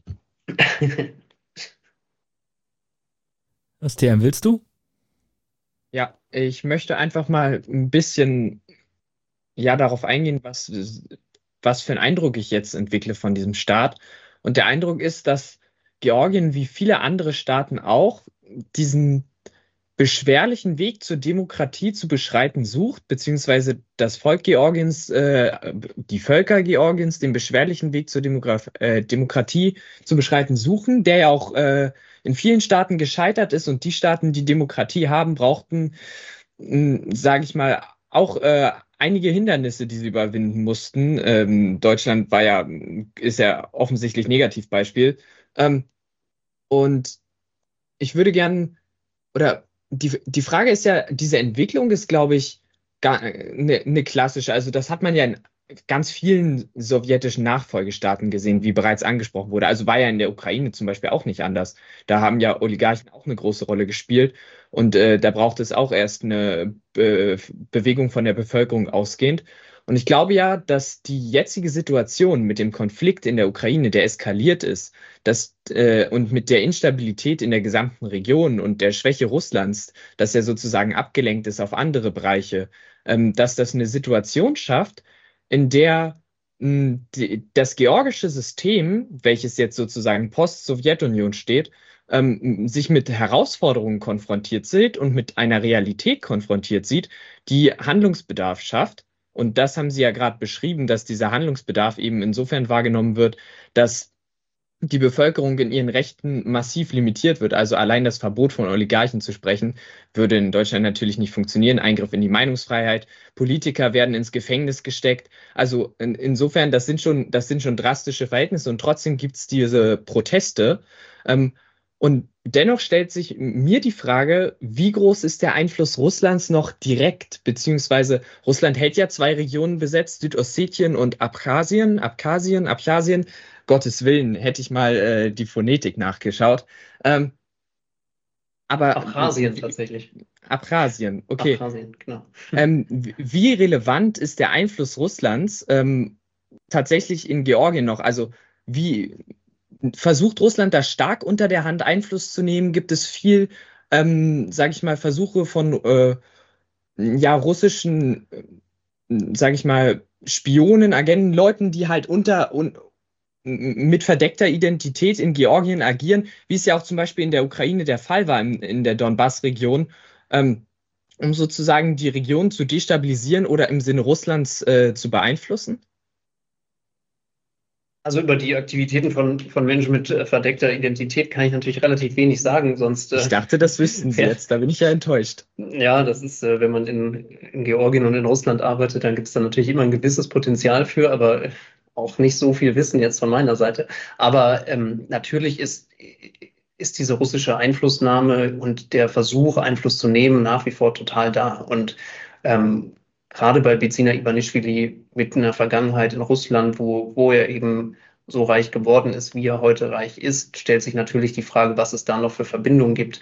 Was, TM, willst du? Ja, ich möchte einfach mal ein bisschen darauf eingehen, was für einen Eindruck ich jetzt entwickle von diesem Staat. Und der Eindruck ist, dass Georgien wie viele andere Staaten auch diesen beschwerlichen Weg zur Demokratie zu beschreiten sucht, beziehungsweise das Volk Georgiens, die Völker Georgiens den beschwerlichen Weg zur Demokratie zu beschreiten suchen, der ja auch in vielen Staaten gescheitert ist und die Staaten, die Demokratie haben, brauchten, sage ich mal, auch einige Hindernisse, die sie überwinden mussten. Deutschland ist ja offensichtlich Negativbeispiel. Und ich würde gern, oder die Frage ist ja, diese Entwicklung ist, glaube ich, eine klassische. Also das hat man ja in ganz vielen sowjetischen Nachfolgestaaten gesehen, wie bereits angesprochen wurde. Also war ja in der Ukraine zum Beispiel auch nicht anders. Da haben ja Oligarchen auch eine große Rolle gespielt. Und da braucht es auch erst eine Bewegung von der Bevölkerung ausgehend. Und ich glaube ja, dass die jetzige Situation mit dem Konflikt in der Ukraine, der eskaliert ist, und mit der Instabilität in der gesamten Region und der Schwäche Russlands, dass er sozusagen abgelenkt ist auf andere Bereiche, dass das eine Situation schafft, in der das georgische System, welches jetzt sozusagen Post-Sowjetunion steht, sich mit Herausforderungen konfrontiert sieht und mit einer Realität konfrontiert sieht, die Handlungsbedarf schafft. Und das haben Sie ja gerade beschrieben, dass dieser Handlungsbedarf eben insofern wahrgenommen wird, dass die Bevölkerung in ihren Rechten massiv limitiert wird. Also allein das Verbot von Oligarchen zu sprechen, würde in Deutschland natürlich nicht funktionieren. Eingriff in die Meinungsfreiheit. Politiker werden ins Gefängnis gesteckt. Also insofern, das sind schon drastische Verhältnisse. Und trotzdem gibt es diese Proteste. Und dennoch stellt sich mir die Frage, wie groß ist der Einfluss Russlands noch direkt? Beziehungsweise Russland hält ja 2 Regionen besetzt, Südossetien und Abchasien. Gottes Willen, hätte ich mal die Phonetik nachgeschaut. Aber Abchasien tatsächlich. Abchasien, okay. Abchasien, genau. Wie relevant ist der Einfluss Russlands tatsächlich in Georgien noch? Also wie versucht Russland da stark unter der Hand Einfluss zu nehmen? Gibt es viel, sage ich mal, Versuche von russischen, sage ich mal, Spionen, Agenten, Leuten, die halt mit verdeckter Identität in Georgien agieren, wie es ja auch zum Beispiel in der Ukraine der Fall war, in der Donbass-Region, um sozusagen die Region zu destabilisieren oder im Sinne Russlands zu beeinflussen? Also über die Aktivitäten von Menschen mit verdeckter Identität kann ich natürlich relativ wenig sagen, sonst... Ich dachte, das wüssten Sie jetzt, da bin ich ja enttäuscht. Ja, das ist, wenn man in Georgien und in Russland arbeitet, dann gibt es da natürlich immer ein gewisses Potenzial für, aber auch nicht so viel Wissen jetzt von meiner Seite. Aber natürlich ist diese russische Einflussnahme und der Versuch, Einfluss zu nehmen, nach wie vor total da. Und gerade bei Bidzina Iwanischwili mit einer Vergangenheit in Russland, wo er eben so reich geworden ist, wie er heute reich ist, stellt sich natürlich die Frage, was es da noch für Verbindungen gibt.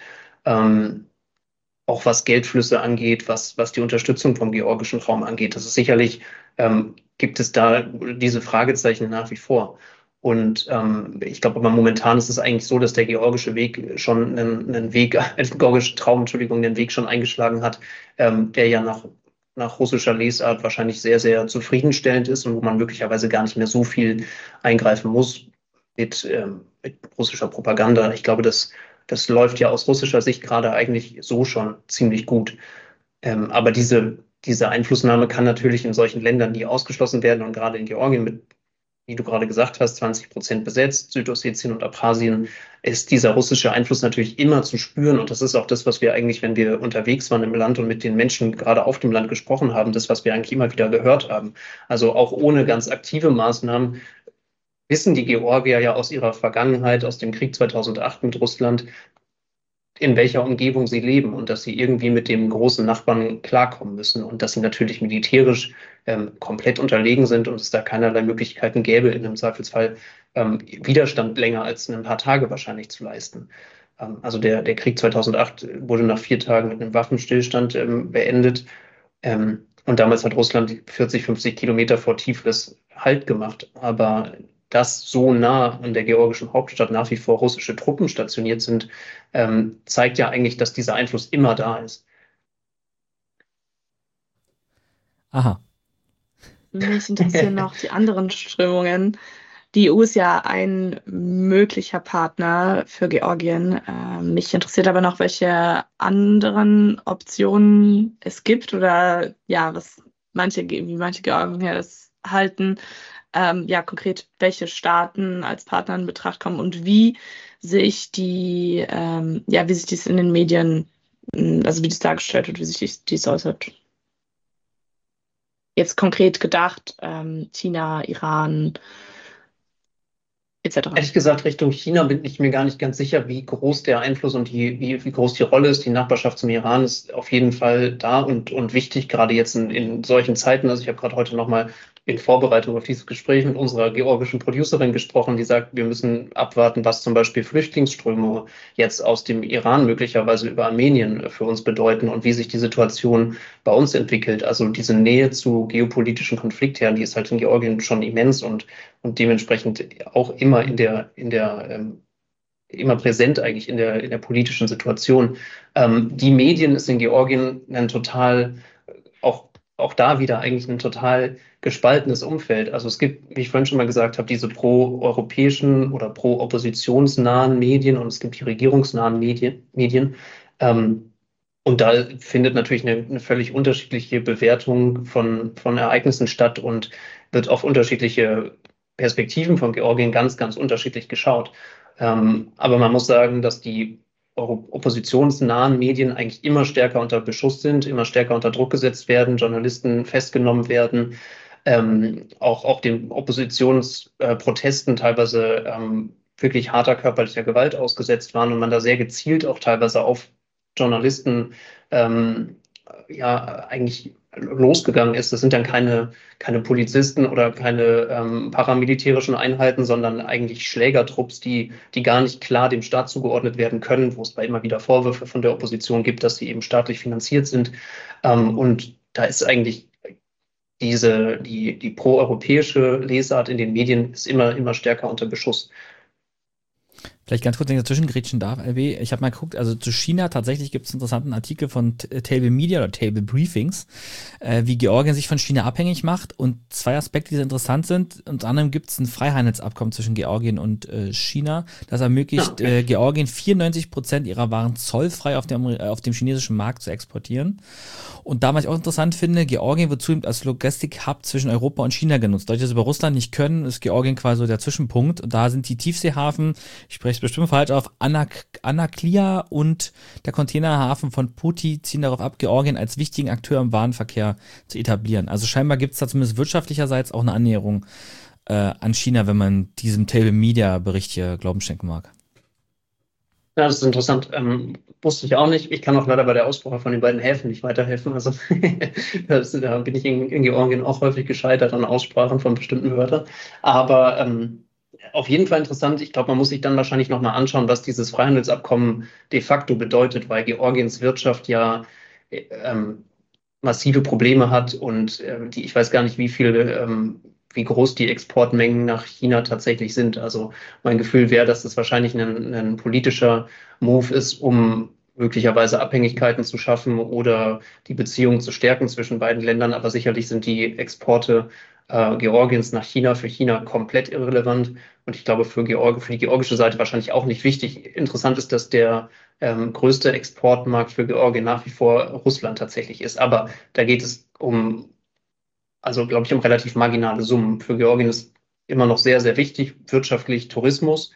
Auch was Geldflüsse angeht, was die Unterstützung vom georgischen Raum angeht. Das ist sicherlich, gibt es da diese Fragezeichen nach wie vor. Und ich glaube, aber momentan ist es eigentlich so, dass der georgische Weg schon einen Weg schon eingeschlagen hat, der ja nach russischer Lesart wahrscheinlich sehr, sehr zufriedenstellend ist und wo man möglicherweise gar nicht mehr so viel eingreifen muss mit russischer Propaganda. Ich glaube, das läuft ja aus russischer Sicht gerade eigentlich so schon ziemlich gut. Aber diese Einflussnahme kann natürlich in solchen Ländern nie ausgeschlossen werden und gerade in Georgien mit wie du gerade gesagt hast, 20% besetzt, Südossetien und Abchasien, ist dieser russische Einfluss natürlich immer zu spüren. Und das ist auch das, was wir eigentlich, wenn wir unterwegs waren im Land und mit den Menschen gerade auf dem Land gesprochen haben, das, was wir eigentlich immer wieder gehört haben. Also auch ohne ganz aktive Maßnahmen wissen die Georgier ja aus ihrer Vergangenheit, aus dem Krieg 2008 mit Russland, in welcher Umgebung sie leben und dass sie irgendwie mit dem großen Nachbarn klarkommen müssen und dass sie natürlich militärisch komplett unterlegen sind und es da keinerlei Möglichkeiten gäbe, in einem Zweifelsfall Widerstand länger als ein paar Tage wahrscheinlich zu leisten. Also der Krieg 2008 wurde nach 4 Tagen mit einem Waffenstillstand beendet. Und damals hat Russland 40, 50 Kilometer vor Tiflis Halt gemacht. Aber dass so nah an der georgischen Hauptstadt nach wie vor russische Truppen stationiert sind, zeigt ja eigentlich, dass dieser Einfluss immer da ist. Aha. Mich interessieren noch die anderen Strömungen. Die EU ist ja ein möglicher Partner für Georgien. Mich interessiert aber noch, welche anderen Optionen es gibt oder ja, wie manche Georgier das halten. Konkret, welche Staaten als Partner in Betracht kommen und wie sich wie sich dies in den Medien, also wie das dargestellt wird, wie sich dies äußert. Jetzt konkret gedacht, China, Iran, etc. Ehrlich gesagt, Richtung China bin ich mir gar nicht ganz sicher, wie groß der Einfluss und wie groß die Rolle ist. Die Nachbarschaft zum Iran ist auf jeden Fall da und wichtig, gerade jetzt in solchen Zeiten. Also ich habe gerade heute nochmal in Vorbereitung auf dieses Gespräch mit unserer georgischen Producerin gesprochen, die sagt, wir müssen abwarten, was zum Beispiel Flüchtlingsströme jetzt aus dem Iran möglicherweise über Armenien für uns bedeuten und wie sich die Situation bei uns entwickelt. Also diese Nähe zu geopolitischen Konfliktherden, die ist halt in Georgien schon immens und dementsprechend auch immer immer präsent eigentlich in der politischen Situation. Die Medien ist in Georgien ein total, auch da wieder eigentlich ein total gespaltenes Umfeld. Also es gibt, wie ich vorhin schon mal gesagt habe, diese pro-europäischen oder pro-oppositionsnahen Medien und es gibt die regierungsnahen Medien. Und da findet natürlich eine völlig unterschiedliche Bewertung von Ereignissen statt und wird auf unterschiedliche Perspektiven von Georgien ganz, ganz unterschiedlich geschaut. Aber man muss sagen, dass die oppositionsnahen Medien eigentlich immer stärker unter Beschuss sind, immer stärker unter Druck gesetzt werden, Journalisten festgenommen werden, auch den Oppositionsprotesten teilweise wirklich harter körperlicher Gewalt ausgesetzt waren und man da sehr gezielt auch teilweise auf Journalisten eigentlich losgegangen ist. Das sind dann keine Polizisten oder keine paramilitärischen Einheiten, sondern eigentlich Schlägertrupps, die gar nicht klar dem Staat zugeordnet werden können, wo es da immer wieder Vorwürfe von der Opposition gibt, dass sie eben staatlich finanziert sind. Und da ist eigentlich die proeuropäische Lesart in den Medien ist immer stärker unter Beschuss. Vielleicht ganz kurz, wenn ich dazwischen grätschen darf, LW. Ich habe mal geguckt, also zu China tatsächlich gibt es einen interessanten Artikel von Table Media oder Table Briefings, wie Georgien sich von China abhängig macht und 2 Aspekte, die sehr interessant sind. Unter anderem gibt es ein Freihandelsabkommen zwischen Georgien und China, das ermöglicht Georgien 94% ihrer Waren zollfrei auf dem chinesischen Markt zu exportieren. Und da, was ich auch interessant finde, Georgien wird zunehmend als Logistik-Hub zwischen Europa und China genutzt. Dadurch, dass sie über Russland nicht können, ist Georgien quasi so der Zwischenpunkt. Und da sind die Tiefseehafen, ich spreche es bestimmt falsch auf, Anaklia und der Containerhafen von Poti ziehen darauf ab, Georgien als wichtigen Akteur im Warenverkehr zu etablieren. Also scheinbar gibt es da zumindest wirtschaftlicherseits auch eine Annäherung an China, wenn man diesem Table Media Bericht hier Glauben schenken mag. Ja, das ist interessant. Wusste ich auch nicht. Ich kann auch leider bei der Aussprache von den beiden Häfen nicht weiterhelfen. Also da bin ich in Georgien auch häufig gescheitert an Aussprachen von bestimmten Wörtern. Aber auf jeden Fall interessant. Ich glaube, man muss sich dann wahrscheinlich nochmal anschauen, was dieses Freihandelsabkommen de facto bedeutet, weil Georgiens Wirtschaft ja massive Probleme hat und ich weiß gar nicht, wie groß die Exportmengen nach China tatsächlich sind. Also mein Gefühl wäre, dass das wahrscheinlich ein politischer Move ist, um möglicherweise Abhängigkeiten zu schaffen oder die Beziehungen zu stärken zwischen beiden Ländern. Aber sicherlich sind die Exporte Georgiens nach China für China komplett irrelevant. Und ich glaube, für die georgische Seite wahrscheinlich auch nicht wichtig. Interessant ist, dass der größte Exportmarkt für Georgien nach wie vor Russland tatsächlich ist. Aber da geht es glaube ich, um relativ marginale Summen. Für Georgien ist immer noch sehr, sehr wichtig, wirtschaftlich, Tourismus.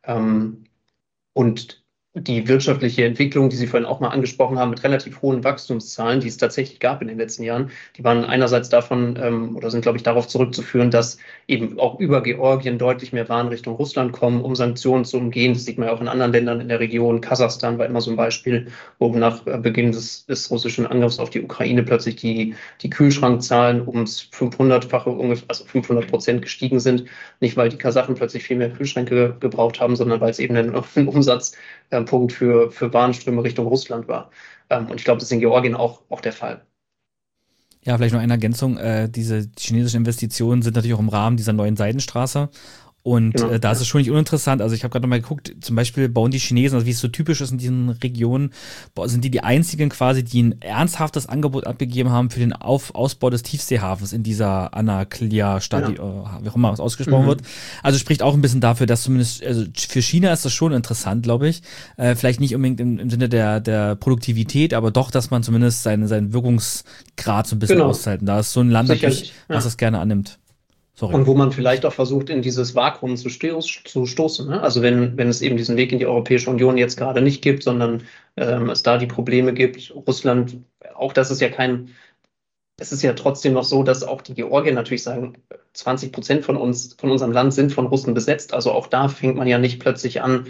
Und die wirtschaftliche Entwicklung, die Sie vorhin auch mal angesprochen haben, mit relativ hohen Wachstumszahlen, die es tatsächlich gab in den letzten Jahren, die waren einerseits davon oder sind, glaube ich, darauf zurückzuführen, dass eben auch über Georgien deutlich mehr Waren Richtung Russland kommen, um Sanktionen zu umgehen. Das sieht man ja auch in anderen Ländern in der Region. Kasachstan war immer so ein Beispiel, wo nach Beginn des russischen Angriffs auf die Ukraine plötzlich die Kühlschrankzahlen ums 500-fache ungefähr, also 500% gestiegen sind. Nicht, weil die Kasachen plötzlich viel mehr Kühlschränke gebraucht haben, sondern weil es eben ein Umsatzpunkt für Warenströme Richtung Russland war. Und ich glaube, das ist in Georgien auch der Fall. Ja, vielleicht noch eine Ergänzung. Diese chinesischen Investitionen sind natürlich auch im Rahmen dieser neuen Seidenstraße. Und Genau, da ist es schon nicht uninteressant. Also ich habe gerade nochmal geguckt, zum Beispiel bauen die Chinesen, also wie es so typisch ist in diesen Regionen, sind die einzigen quasi, die ein ernsthaftes Angebot abgegeben haben für den Ausbau des Tiefseehafens in dieser Anaklia-Stadt, wie auch immer es ausgesprochen wird. Also spricht auch ein bisschen dafür, dass zumindest, also für China ist das schon interessant, glaube ich. Vielleicht nicht unbedingt im Sinne der Produktivität, aber doch, dass man zumindest seinen Wirkungsgrad so ein bisschen aushalten. Da ist so ein Land natürlich, was das gerne annimmt. Sorry. Und wo man vielleicht auch versucht, in dieses Vakuum zu stoßen. Ne? Also wenn es eben diesen Weg in die Europäische Union jetzt gerade nicht gibt, sondern es da die Probleme gibt, Russland, auch das ist ja es ist ja trotzdem noch so, dass auch die Georgier natürlich sagen, 20% von unserem Land sind von Russen besetzt. Also auch da fängt man ja nicht plötzlich an,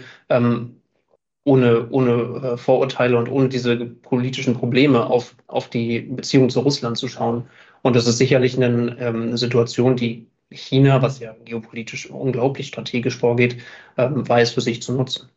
ohne Vorurteile und ohne diese politischen Probleme auf die Beziehung zu Russland zu schauen. Und das ist sicherlich eine Situation, die China, was ja geopolitisch unglaublich strategisch vorgeht, weiß für sich zu nutzen.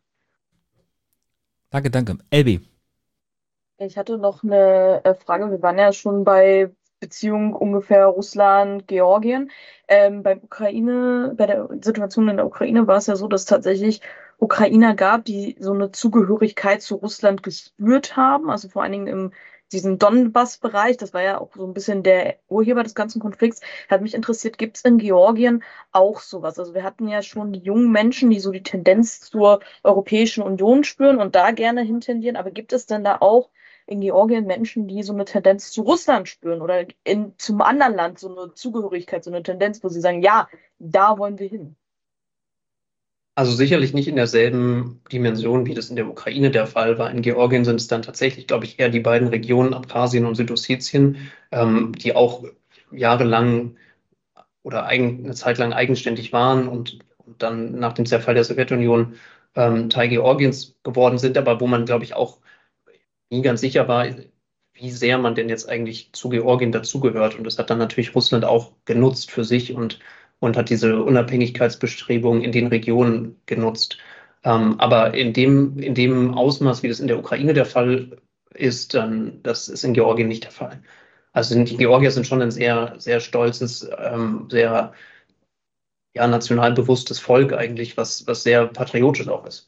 Danke. Elbi. Ich hatte noch eine Frage. Wir waren ja schon bei Beziehungen ungefähr Russland-Georgien. Bei der Situation in der Ukraine war es ja so, dass es Ukrainer gab, die so eine Zugehörigkeit zu Russland gespürt haben, also vor allen Dingen in diesem Donbass-Bereich, das war ja auch so ein bisschen der Urheber des ganzen Konflikts, hat mich interessiert, gibt es in Georgien auch sowas? Also wir hatten ja schon die jungen Menschen, die so die Tendenz zur Europäischen Union spüren und da gerne hintendieren, aber gibt es denn da auch in Georgien Menschen, die so eine Tendenz zu Russland spüren oder zum anderen Land so eine Zugehörigkeit, so eine Tendenz, wo sie sagen, ja, da wollen wir hin? Also sicherlich nicht in derselben Dimension, wie das in der Ukraine der Fall war. In Georgien sind es dann tatsächlich, glaube ich, eher die beiden Regionen Abchasien und Südossetien, die auch jahrelang oder eine Zeit lang eigenständig waren und dann nach dem Zerfall der Sowjetunion Teil Georgiens geworden sind, aber wo man, glaube ich, auch nie ganz sicher war, wie sehr man denn jetzt eigentlich zu Georgien dazugehört. Und das hat dann natürlich Russland auch genutzt für sich und hat diese Unabhängigkeitsbestrebungen in den Regionen genutzt. Aber in dem Ausmaß, wie das in der Ukraine der Fall ist, das ist in Georgien nicht der Fall. Also die Georgier sind schon ein sehr, sehr stolzes, sehr national bewusstes Volk eigentlich, was sehr patriotisch auch ist.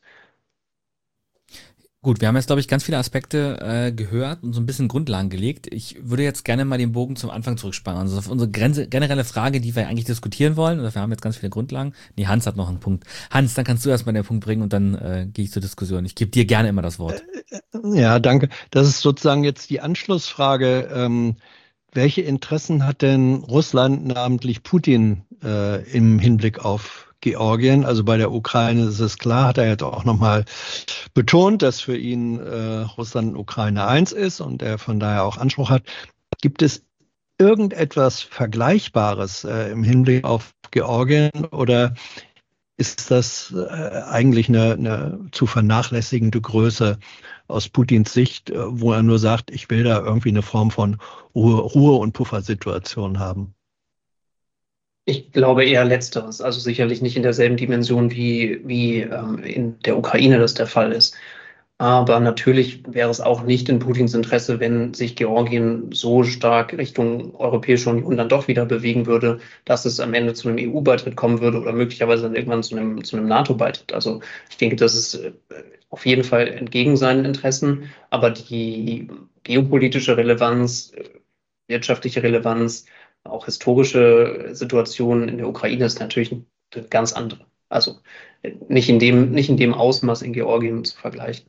Gut, wir haben jetzt, glaube ich, ganz viele Aspekte gehört und so ein bisschen Grundlagen gelegt. Ich würde jetzt gerne mal den Bogen zum Anfang zurückspannen. Also auf unsere generelle Frage, die wir eigentlich diskutieren wollen. Und dafür haben wir jetzt ganz viele Grundlagen. Nee, Hans hat noch einen Punkt. Hans, dann kannst du erstmal den Punkt bringen und dann gehe ich zur Diskussion. Ich gebe dir gerne immer das Wort. Ja, danke. Das ist sozusagen jetzt die Anschlussfrage. Welche Interessen hat denn Russland, namentlich Putin, im Hinblick auf Georgien? Also bei der Ukraine ist es klar, hat er jetzt auch nochmal betont, dass für ihn Russland Ukraine 1 ist und er von daher auch Anspruch hat. Gibt es irgendetwas Vergleichbares im Hinblick auf Georgien oder ist das eigentlich eine zu vernachlässigende Größe aus Putins Sicht, wo er nur sagt, ich will da irgendwie eine Form von Ruhe- und Puffersituation haben? Ich glaube eher Letzteres, also sicherlich nicht in derselben Dimension wie in der Ukraine das der Fall ist. Aber natürlich wäre es auch nicht in Putins Interesse, wenn sich Georgien so stark Richtung Europäische Union dann doch wieder bewegen würde, dass es am Ende zu einem EU-Beitritt kommen würde oder möglicherweise dann irgendwann zu einem NATO-Beitritt. Also ich denke, das ist auf jeden Fall entgegen seinen Interessen, aber die geopolitische Relevanz, wirtschaftliche Relevanz, auch historische Situation in der Ukraine ist natürlich eine ganz andere. Also nicht in dem Ausmaß in Georgien zu vergleichen.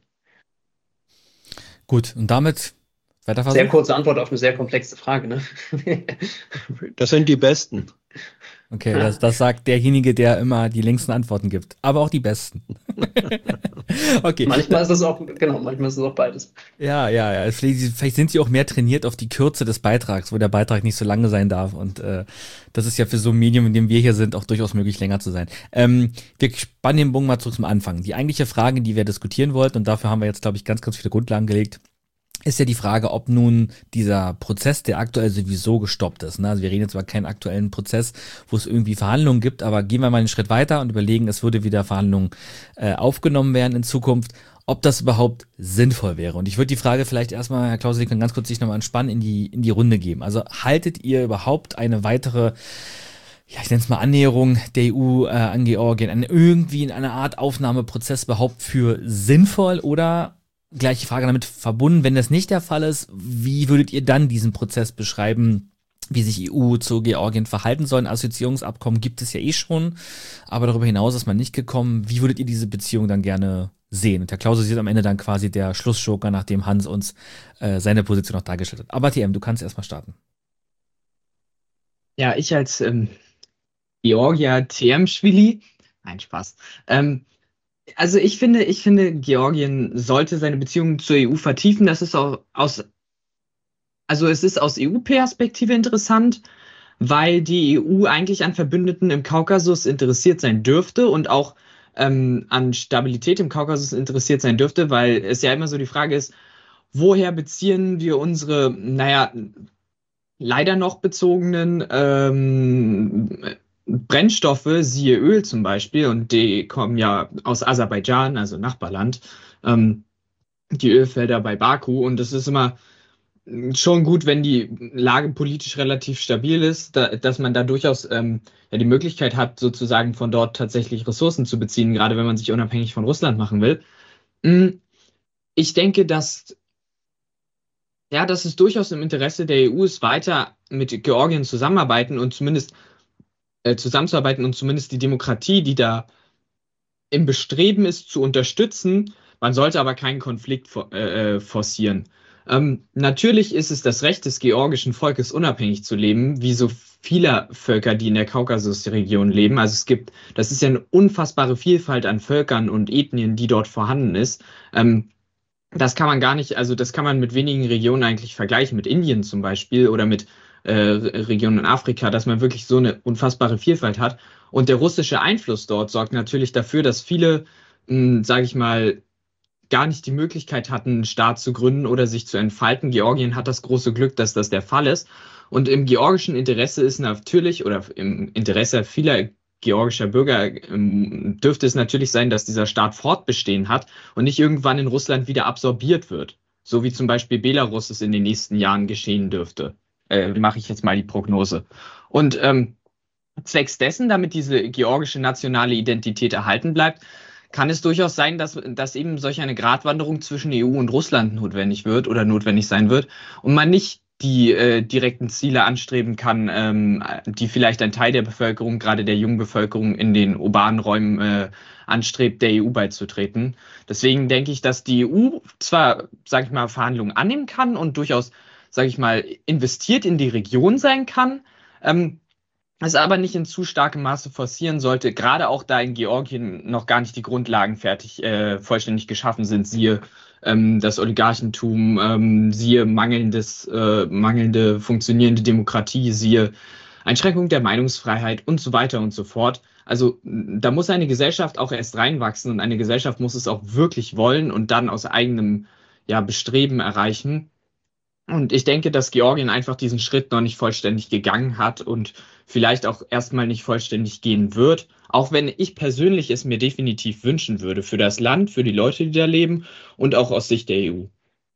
Gut, und damit weiter versuchen. Sehr kurze Antwort auf eine sehr komplexe Frage, ne? Das sind die besten. Okay, das sagt derjenige, der immer die längsten Antworten gibt, aber auch die besten. Okay. Manchmal ist es auch beides. Ja. Vielleicht sind sie auch mehr trainiert auf die Kürze des Beitrags, wo der Beitrag nicht so lange sein darf. Und das ist ja für so ein Medium, in dem wir hier sind, auch durchaus möglich, länger zu sein. Wir spannen den Bogen mal zurück zum Anfang. Die eigentliche Frage, die wir diskutieren wollten, und dafür haben wir jetzt, glaube ich, ganz, ganz viele Grundlagen gelegt, ist ja die Frage, ob nun dieser Prozess, der aktuell sowieso gestoppt ist. Ne? Also wir reden jetzt über keinen aktuellen Prozess, wo es irgendwie Verhandlungen gibt, aber gehen wir mal einen Schritt weiter und überlegen, es würde wieder Verhandlungen aufgenommen werden in Zukunft, ob das überhaupt sinnvoll wäre. Und ich würde die Frage vielleicht erstmal, Herr Klaus, Sie können ganz kurz sich nochmal entspannen, in die Runde geben. Also haltet ihr überhaupt eine weitere, ja, ich nenne es mal Annäherung der EU an Georgien, irgendwie in einer Art Aufnahmeprozess überhaupt für sinnvoll, oder gleiche Frage damit verbunden, wenn das nicht der Fall ist, wie würdet ihr dann diesen Prozess beschreiben, wie sich EU zu Georgien verhalten soll? Ein Assoziierungsabkommen gibt es ja eh schon, aber darüber hinaus ist man nicht gekommen. Wie würdet ihr diese Beziehung dann gerne sehen? Und Herr Klause ist am Ende dann quasi der Schlussjoker, nachdem Hans uns seine Position noch dargestellt hat. Aber TM, du kannst erstmal starten. Ja, ich als Georgier TM-Schwili, nein, Spaß. Also ich finde, Georgien sollte seine Beziehungen zur EU vertiefen. Das ist auch es ist aus EU-Perspektive interessant, weil die EU eigentlich an Verbündeten im Kaukasus interessiert sein dürfte und auch an Stabilität im Kaukasus interessiert sein dürfte, weil es ja immer so die Frage ist, woher beziehen wir unsere, leider noch bezogenen Brennstoffe, siehe Öl zum Beispiel, und die kommen ja aus Aserbaidschan, also Nachbarland, die Ölfelder bei Baku, und es ist immer schon gut, wenn die Lage politisch relativ stabil ist, dass man da durchaus die Möglichkeit hat, sozusagen von dort tatsächlich Ressourcen zu beziehen, gerade wenn man sich unabhängig von Russland machen will. Ich denke, dass es durchaus im Interesse der EU ist, weiter mit Georgien zusammenzuarbeiten und zumindest die Demokratie, die da im Bestreben ist, zu unterstützen. Man sollte aber keinen Konflikt forcieren. Natürlich ist es das Recht des georgischen Volkes, unabhängig zu leben, wie so vieler Völker, die in der Kaukasusregion leben. Also das ist ja eine unfassbare Vielfalt an Völkern und Ethnien, die dort vorhanden ist. Das kann man mit wenigen Regionen eigentlich vergleichen, mit Indien zum Beispiel oder mit Regionen in Afrika, dass man wirklich so eine unfassbare Vielfalt hat. Und der russische Einfluss dort sorgt natürlich dafür, dass viele, sage ich mal, gar nicht die Möglichkeit hatten, einen Staat zu gründen oder sich zu entfalten. Georgien hat das große Glück, dass das der Fall ist. Und im georgischen Interesse ist natürlich, oder im Interesse vieler georgischer Bürger dürfte es natürlich sein, dass dieser Staat Fortbestehen hat und nicht irgendwann in Russland wieder absorbiert wird. So wie zum Beispiel Belarus es in den nächsten Jahren geschehen dürfte. Mache ich jetzt mal die Prognose. Und zwecks dessen, damit diese georgische nationale Identität erhalten bleibt, kann es durchaus sein, dass eben solch eine Gratwanderung zwischen EU und Russland notwendig sein wird und man nicht die direkten Ziele anstreben kann, die vielleicht ein Teil der Bevölkerung, gerade der jungen Bevölkerung in den urbanen Räumen anstrebt, der EU beizutreten. Deswegen denke ich, dass die EU zwar, sage ich mal, Verhandlungen annehmen kann und durchaus, sage ich mal, investiert in die Region sein kann, es aber nicht in zu starkem Maße forcieren sollte, gerade auch da in Georgien noch gar nicht die Grundlagen vollständig geschaffen sind, siehe das Oligarchentum, siehe mangelnde funktionierende Demokratie, siehe Einschränkung der Meinungsfreiheit und so weiter und so fort. Also da muss eine Gesellschaft auch erst reinwachsen und eine Gesellschaft muss es auch wirklich wollen und dann aus eigenem Bestreben erreichen. Und ich denke, dass Georgien einfach diesen Schritt noch nicht vollständig gegangen hat und vielleicht auch erstmal nicht vollständig gehen wird, auch wenn ich persönlich es mir definitiv wünschen würde für das Land, für die Leute, die da leben und auch aus Sicht der EU.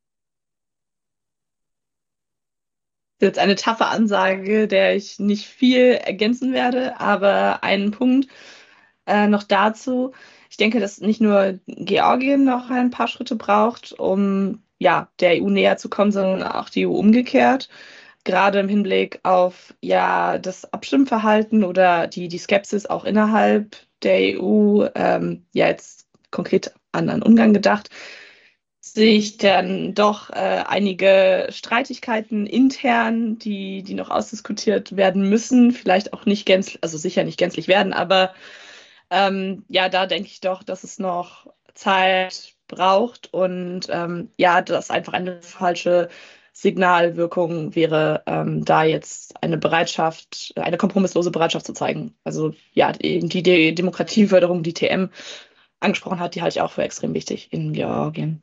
Das ist jetzt eine taffe Ansage, der ich nicht viel ergänzen werde, aber einen Punkt noch dazu. Ich denke, dass nicht nur Georgien noch ein paar Schritte braucht, um der EU näher zu kommen, sondern auch die EU umgekehrt. Gerade im Hinblick auf das Abstimmverhalten oder die Skepsis auch innerhalb der EU, jetzt konkret an Ungarn gedacht, sich dann doch einige Streitigkeiten intern, die noch ausdiskutiert werden müssen, vielleicht auch nicht gänzlich, also sicher nicht gänzlich werden, aber ja, da denke ich doch, dass es noch Zeit braucht und ja, das einfach eine falsche Signalwirkung wäre, da jetzt eine Bereitschaft, eine kompromisslose Bereitschaft zu zeigen. Also ja, die Demokratieförderung, die TM angesprochen hat, die halte ich auch für extrem wichtig in Georgien.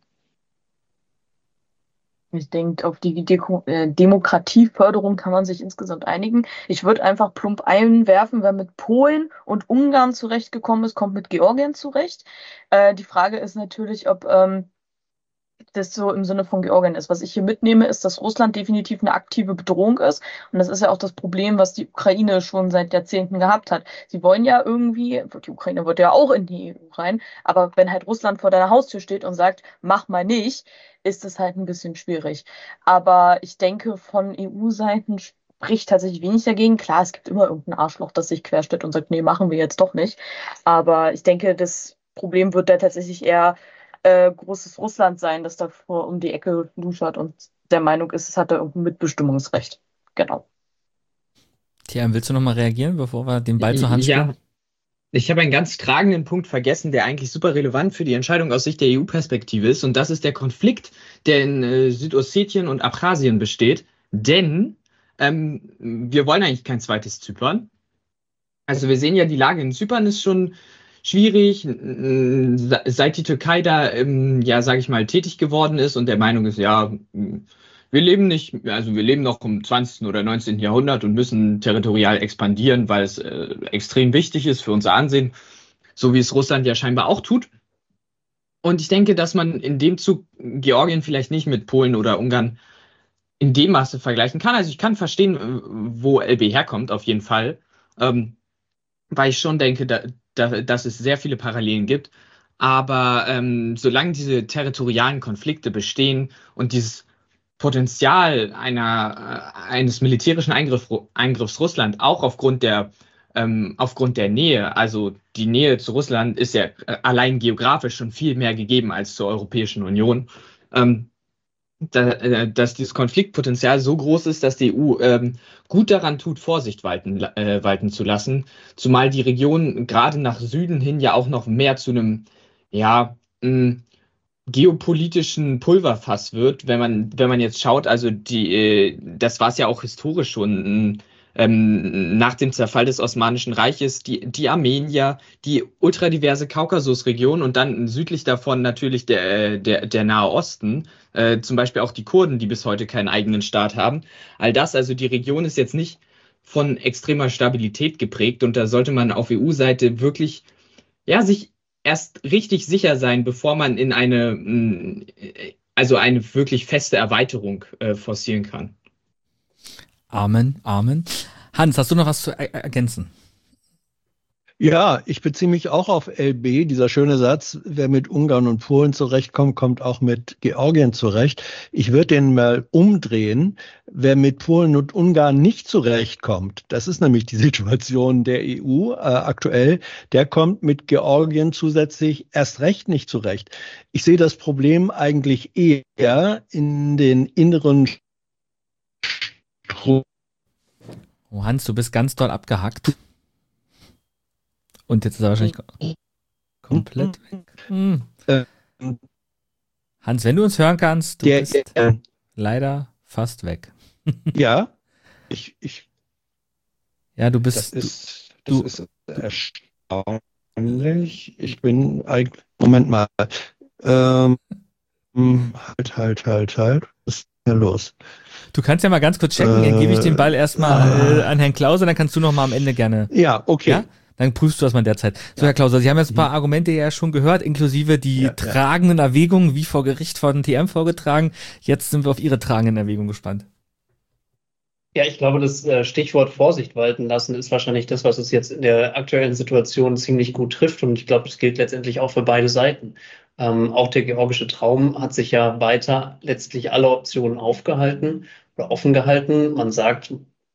Ich denke, auf die Demokratieförderung kann man sich insgesamt einigen. Ich würde einfach plump einwerfen, wer mit Polen und Ungarn zurechtgekommen ist, kommt mit Georgien zurecht. Die Frage ist natürlich, ob das so im Sinne von Georgien ist. Was ich hier mitnehme, ist, dass Russland definitiv eine aktive Bedrohung ist. Und das ist ja auch das Problem, was die Ukraine schon seit Jahrzehnten gehabt hat. Sie wollen ja irgendwie, die Ukraine wird ja auch in die EU rein, aber wenn halt Russland vor deiner Haustür steht und sagt, mach mal nicht, ist es halt ein bisschen schwierig. Aber ich denke, von EU-Seiten spricht tatsächlich wenig dagegen. Klar, es gibt immer irgendein Arschloch, das sich querstellt und sagt, nee, machen wir jetzt doch nicht. Aber ich denke, das Problem wird da tatsächlich eher großes Russland sein, das da um die Ecke luschert und der Meinung ist, es hat da irgendein Mitbestimmungsrecht. Genau. Tja, willst du noch mal reagieren, bevor wir den Ball zur Hand spielen? Ja, ich habe einen ganz tragenden Punkt vergessen, der eigentlich super relevant für die Entscheidung aus Sicht der EU-Perspektive ist. Und das ist der Konflikt, der in Südossetien und Abchasien besteht. Denn wir wollen eigentlich kein zweites Zypern. Also wir sehen ja, die Lage in Zypern ist schon schwierig, seit die Türkei da, ja, sage ich mal, tätig geworden ist und der Meinung ist, ja, wir leben noch im 20. oder 19. Jahrhundert und müssen territorial expandieren, weil es extrem wichtig ist für unser Ansehen, so wie es Russland ja scheinbar auch tut. Und ich denke, dass man in dem Zug Georgien vielleicht nicht mit Polen oder Ungarn in dem Maße vergleichen kann. Also ich kann verstehen, wo LB herkommt, auf jeden Fall, weil ich schon denke, dass es sehr viele Parallelen gibt. Aber solange diese territorialen Konflikte bestehen und dieses Potenzial eines militärischen Eingriffs Russland auch aufgrund der Nähe, also die Nähe zu Russland ist ja allein geografisch schon viel mehr gegeben als zur Europäischen Union, dass dieses Konfliktpotenzial so groß ist, dass die EU gut daran tut, Vorsicht walten zu lassen, zumal die Region gerade nach Süden hin ja auch noch mehr zu einem geopolitischen Pulverfass wird, wenn man jetzt schaut, also das war es ja auch historisch schon, nach dem Zerfall des Osmanischen Reiches, die Armenier, die ultradiverse Kaukasusregion und dann südlich davon natürlich der Nahe Osten, zum Beispiel auch die Kurden, die bis heute keinen eigenen Staat haben. All das, also die Region ist jetzt nicht von extremer Stabilität geprägt und da sollte man auf EU-Seite wirklich, ja, sich erst richtig sicher sein, bevor man in eine wirklich feste Erweiterung forcieren kann. Amen, Amen. Hans, hast du noch was zu ergänzen? Ja, ich beziehe mich auch auf LB, dieser schöne Satz, wer mit Ungarn und Polen zurechtkommt, kommt auch mit Georgien zurecht. Ich würde den mal umdrehen, wer mit Polen und Ungarn nicht zurechtkommt, das ist nämlich die Situation der EU aktuell, der kommt mit Georgien zusätzlich erst recht nicht zurecht. Ich sehe das Problem eigentlich eher in den inneren Oh, Hans, du bist ganz doll abgehackt. Und jetzt ist er wahrscheinlich komplett weg. Hans, wenn du uns hören kannst, du bist leider fast weg. Ja, ja, du bist. Das ist erstaunlich. Ich bin eigentlich. Moment mal. Halt. Was ist denn los? Du kannst ja mal ganz kurz checken, dann gebe ich den Ball erstmal an Herrn Klauser, dann kannst du noch mal am Ende gerne. Ja, okay. Ja? Dann prüfst du das mal derzeit. So, Herr Klauser, Sie haben jetzt ein paar Argumente ja schon gehört, inklusive die tragenden Erwägungen, wie vor Gericht von TM vorgetragen. Jetzt sind wir auf Ihre tragenden Erwägungen gespannt. Ja, ich glaube, das Stichwort Vorsicht walten lassen ist wahrscheinlich das, was es jetzt in der aktuellen Situation ziemlich gut trifft. Und ich glaube, das gilt letztendlich auch für beide Seiten. Auch der georgische Traum hat sich ja weiter letztlich alle Optionen aufgehalten oder offen gehalten. Man sagt,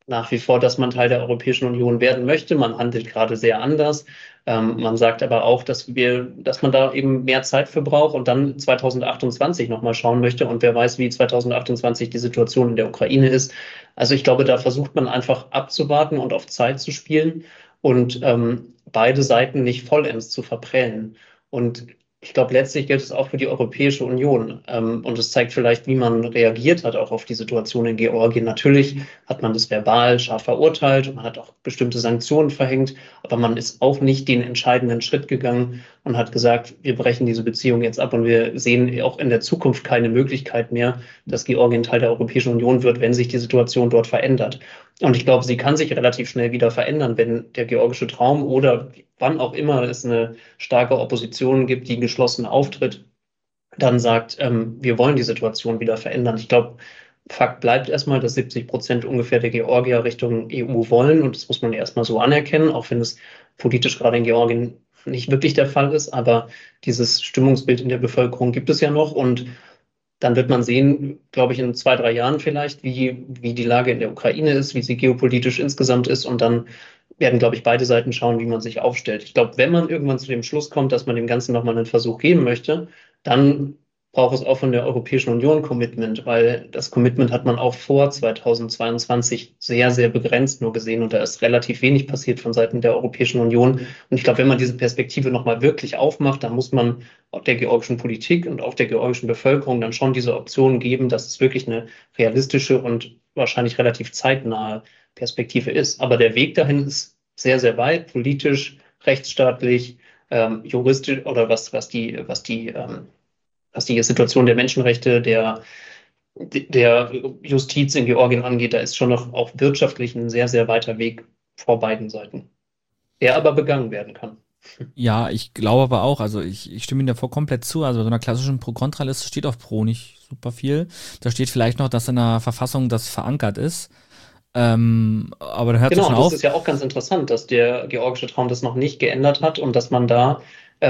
nach wie vor, dass man Teil der Europäischen Union werden möchte. Man handelt gerade sehr anders. Man sagt aber auch, dass man da eben mehr Zeit für braucht und dann 2028 nochmal schauen möchte. Und wer weiß, wie 2028 die Situation in der Ukraine ist. Also ich glaube, da versucht man einfach abzuwarten und auf Zeit zu spielen und beide Seiten nicht vollends zu verprellen. Und ich glaube, letztlich gilt es auch für die Europäische Union. Und es zeigt vielleicht, wie man reagiert hat, auch auf die Situation in Georgien. Natürlich hat man das verbal scharf verurteilt und man hat auch bestimmte Sanktionen verhängt, aber man ist auch nicht den entscheidenden Schritt gegangen und hat gesagt, wir brechen diese Beziehung jetzt ab und wir sehen auch in der Zukunft keine Möglichkeit mehr, dass Georgien Teil der Europäischen Union wird, wenn sich die Situation dort verändert. Und ich glaube, sie kann sich relativ schnell wieder verändern, wenn der georgische Traum oder wann auch immer es eine starke Opposition gibt, die geschlossen auftritt, dann sagt, wir wollen die Situation wieder verändern. Ich glaube, Fakt bleibt erstmal, dass 70% ungefähr der Georgier Richtung EU wollen und das muss man erstmal so anerkennen, auch wenn es politisch gerade in Georgien nicht wirklich der Fall ist, aber dieses Stimmungsbild in der Bevölkerung gibt es ja noch und dann wird man sehen, glaube ich, in 2-3 Jahren vielleicht, wie die Lage in der Ukraine ist, wie sie geopolitisch insgesamt ist. Und dann werden, glaube ich, beide Seiten schauen, wie man sich aufstellt. Ich glaube, wenn man irgendwann zu dem Schluss kommt, dass man dem Ganzen nochmal einen Versuch geben möchte, dann braucht es auch von der Europäischen Union Commitment, weil das Commitment hat man auch vor 2022 sehr, sehr begrenzt nur gesehen und da ist relativ wenig passiert von Seiten der Europäischen Union. Und ich glaube, wenn man diese Perspektive nochmal wirklich aufmacht, dann muss man der georgischen Politik und auch der georgischen Bevölkerung dann schon diese Option geben, dass es wirklich eine realistische und wahrscheinlich relativ zeitnahe Perspektive ist. Aber der Weg dahin ist sehr, sehr weit, politisch, rechtsstaatlich, juristisch oder was die Situation der Menschenrechte, der Justiz in Georgien angeht, da ist schon noch auch wirtschaftlich ein sehr, sehr weiter Weg vor beiden Seiten, der aber begangen werden kann. Ja, ich glaube aber auch, also ich stimme Ihnen davor komplett zu, also bei so einer klassischen Pro-Kontra-Liste steht auf Pro nicht super viel. Da steht vielleicht noch, dass in der Verfassung das verankert ist. Aber da hört es schon auf. Das ist ja auch ganz interessant, dass der georgische Traum das noch nicht geändert hat und dass man da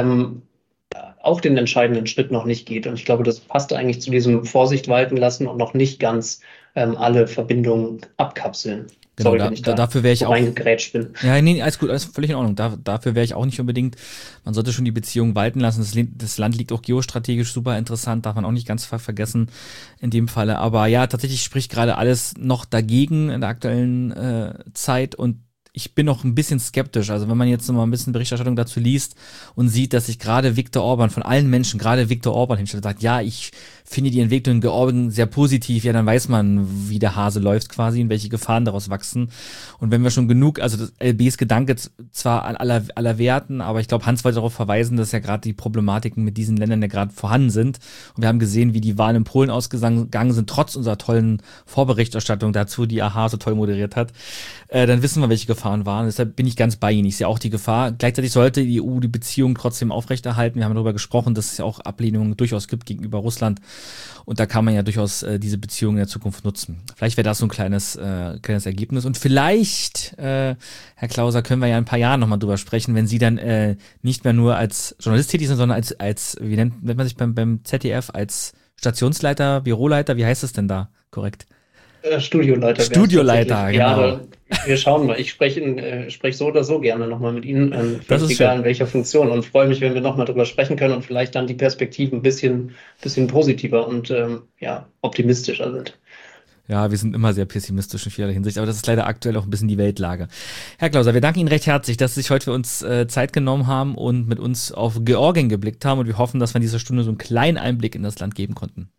auch den entscheidenden Schritt noch nicht geht. Und ich glaube, das passt eigentlich zu diesem Vorsicht walten lassen und noch nicht ganz alle Verbindungen abkapseln. Genau, Sorry, wenn ich dafür wäre ich auch reingegrätscht bin. Ja, nee, alles gut, alles völlig in Ordnung. Dafür wäre ich auch nicht unbedingt. Man sollte schon die Beziehung walten lassen. Das Land liegt auch geostrategisch super interessant, darf man auch nicht ganz vergessen in dem Falle. Aber ja, tatsächlich spricht gerade alles noch dagegen in der aktuellen Zeit und ich bin noch ein bisschen skeptisch. Also wenn man jetzt noch mal ein bisschen Berichterstattung dazu liest und sieht, dass sich gerade Viktor Orban von allen Menschen, gerade Viktor Orban hinstellt und sagt, ja, ich finde die Entwicklung in Georgien sehr positiv, ja, dann weiß man, wie der Hase läuft quasi und welche Gefahren daraus wachsen. Und wenn wir schon genug, also das LBs Gedanke zwar an aller Werten, aber ich glaube, Hans wollte darauf verweisen, dass ja gerade die Problematiken mit diesen Ländern ja gerade vorhanden sind. Und wir haben gesehen, wie die Wahlen in Polen ausgegangen sind, trotz unserer tollen Vorberichterstattung dazu, die AHA so toll moderiert hat. Dann wissen wir, welche Gefahren waren. Deshalb bin ich ganz bei Ihnen. Ich sehe auch die Gefahr. Gleichzeitig sollte die EU die Beziehung trotzdem aufrechterhalten. Wir haben darüber gesprochen, dass es ja auch Ablehnungen durchaus gibt gegenüber Russland. Und da kann man ja durchaus diese Beziehung in der Zukunft nutzen. Vielleicht wäre das so ein kleines Ergebnis. Und vielleicht, Herr Klauser, können wir ja in ein paar Jahren nochmal drüber sprechen, wenn Sie dann nicht mehr nur als Journalist tätig sind, sondern als wie nennt man sich beim ZDF, als Stationsleiter, Büroleiter, wie heißt es denn da korrekt? Studioleiter. Studioleiter, genau. Ja, wir schauen mal. Ich spreche so oder so gerne nochmal mit Ihnen, das ist egal schön. in welcher Funktion und freue mich, wenn wir nochmal drüber sprechen können und vielleicht dann die Perspektiven ein bisschen positiver und optimistischer sind. Ja, wir sind immer sehr pessimistisch in vielerlei Hinsicht, aber das ist leider aktuell auch ein bisschen die Weltlage. Herr Klauser, wir danken Ihnen recht herzlich, dass Sie sich heute für uns Zeit genommen haben und mit uns auf Georgien geblickt haben und wir hoffen, dass wir in dieser Stunde so einen kleinen Einblick in das Land geben konnten.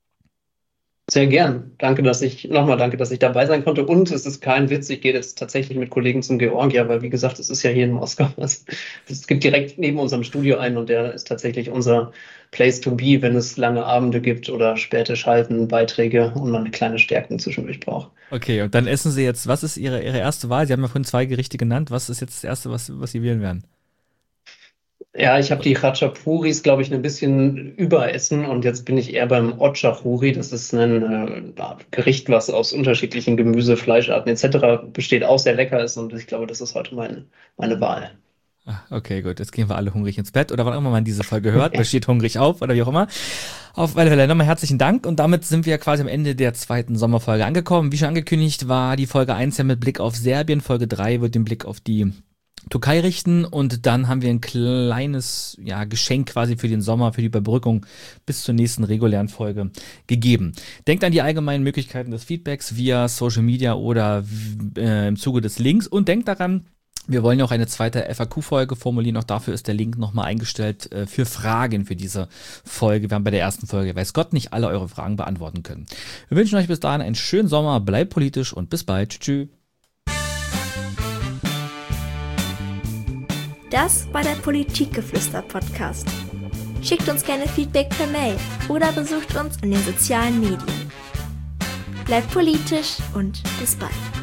Sehr gern. Danke, dass ich dabei sein konnte. Und es ist kein Witz, ich gehe jetzt tatsächlich mit Kollegen zum Georgier, weil wie gesagt, es ist ja hier in Moskau. Es gibt direkt neben unserem Studio einen und der ist tatsächlich unser Place to be, wenn es lange Abende gibt oder späte Schalten, Beiträge und man eine kleine Stärkung zwischendurch braucht. Okay, und dann essen Sie jetzt, was ist Ihre erste Wahl? Sie haben ja vorhin 2 Gerichte genannt. Was ist jetzt das erste, was Sie wählen werden? Ja, ich habe die Khachapuris, glaube ich, ein bisschen überessen und jetzt bin ich eher beim Otschachuri. Das ist ein Gericht, was aus unterschiedlichen Gemüse, Fleischarten etc. besteht, auch sehr lecker ist und ich glaube, das ist heute meine Wahl. Okay, gut. Jetzt gehen wir alle hungrig ins Bett. Oder wann immer man diese Folge hört, man steht hungrig auf oder wie auch immer. Auf alle Fälle nochmal herzlichen Dank. Und damit sind wir quasi am Ende der zweiten Sommerfolge angekommen. Wie schon angekündigt, war die Folge 1 ja mit Blick auf Serbien. Folge 3 wird den Blick auf die Türkei richten. Und dann haben wir ein kleines Geschenk quasi für den Sommer, für die Überbrückung bis zur nächsten regulären Folge gegeben. Denkt an die allgemeinen Möglichkeiten des Feedbacks via Social Media oder im Zuge des Links. Und denkt daran, wir wollen ja auch eine zweite FAQ-Folge formulieren. Auch dafür ist der Link nochmal eingestellt für Fragen für diese Folge. Wir haben bei der ersten Folge, weiß Gott, nicht alle eure Fragen beantworten können. Wir wünschen euch bis dahin einen schönen Sommer. Bleibt politisch und bis bald. Tschüss. Das war der Politikgeflüster-Podcast. Schickt uns gerne Feedback per Mail oder besucht uns in den sozialen Medien. Bleibt politisch und bis bald.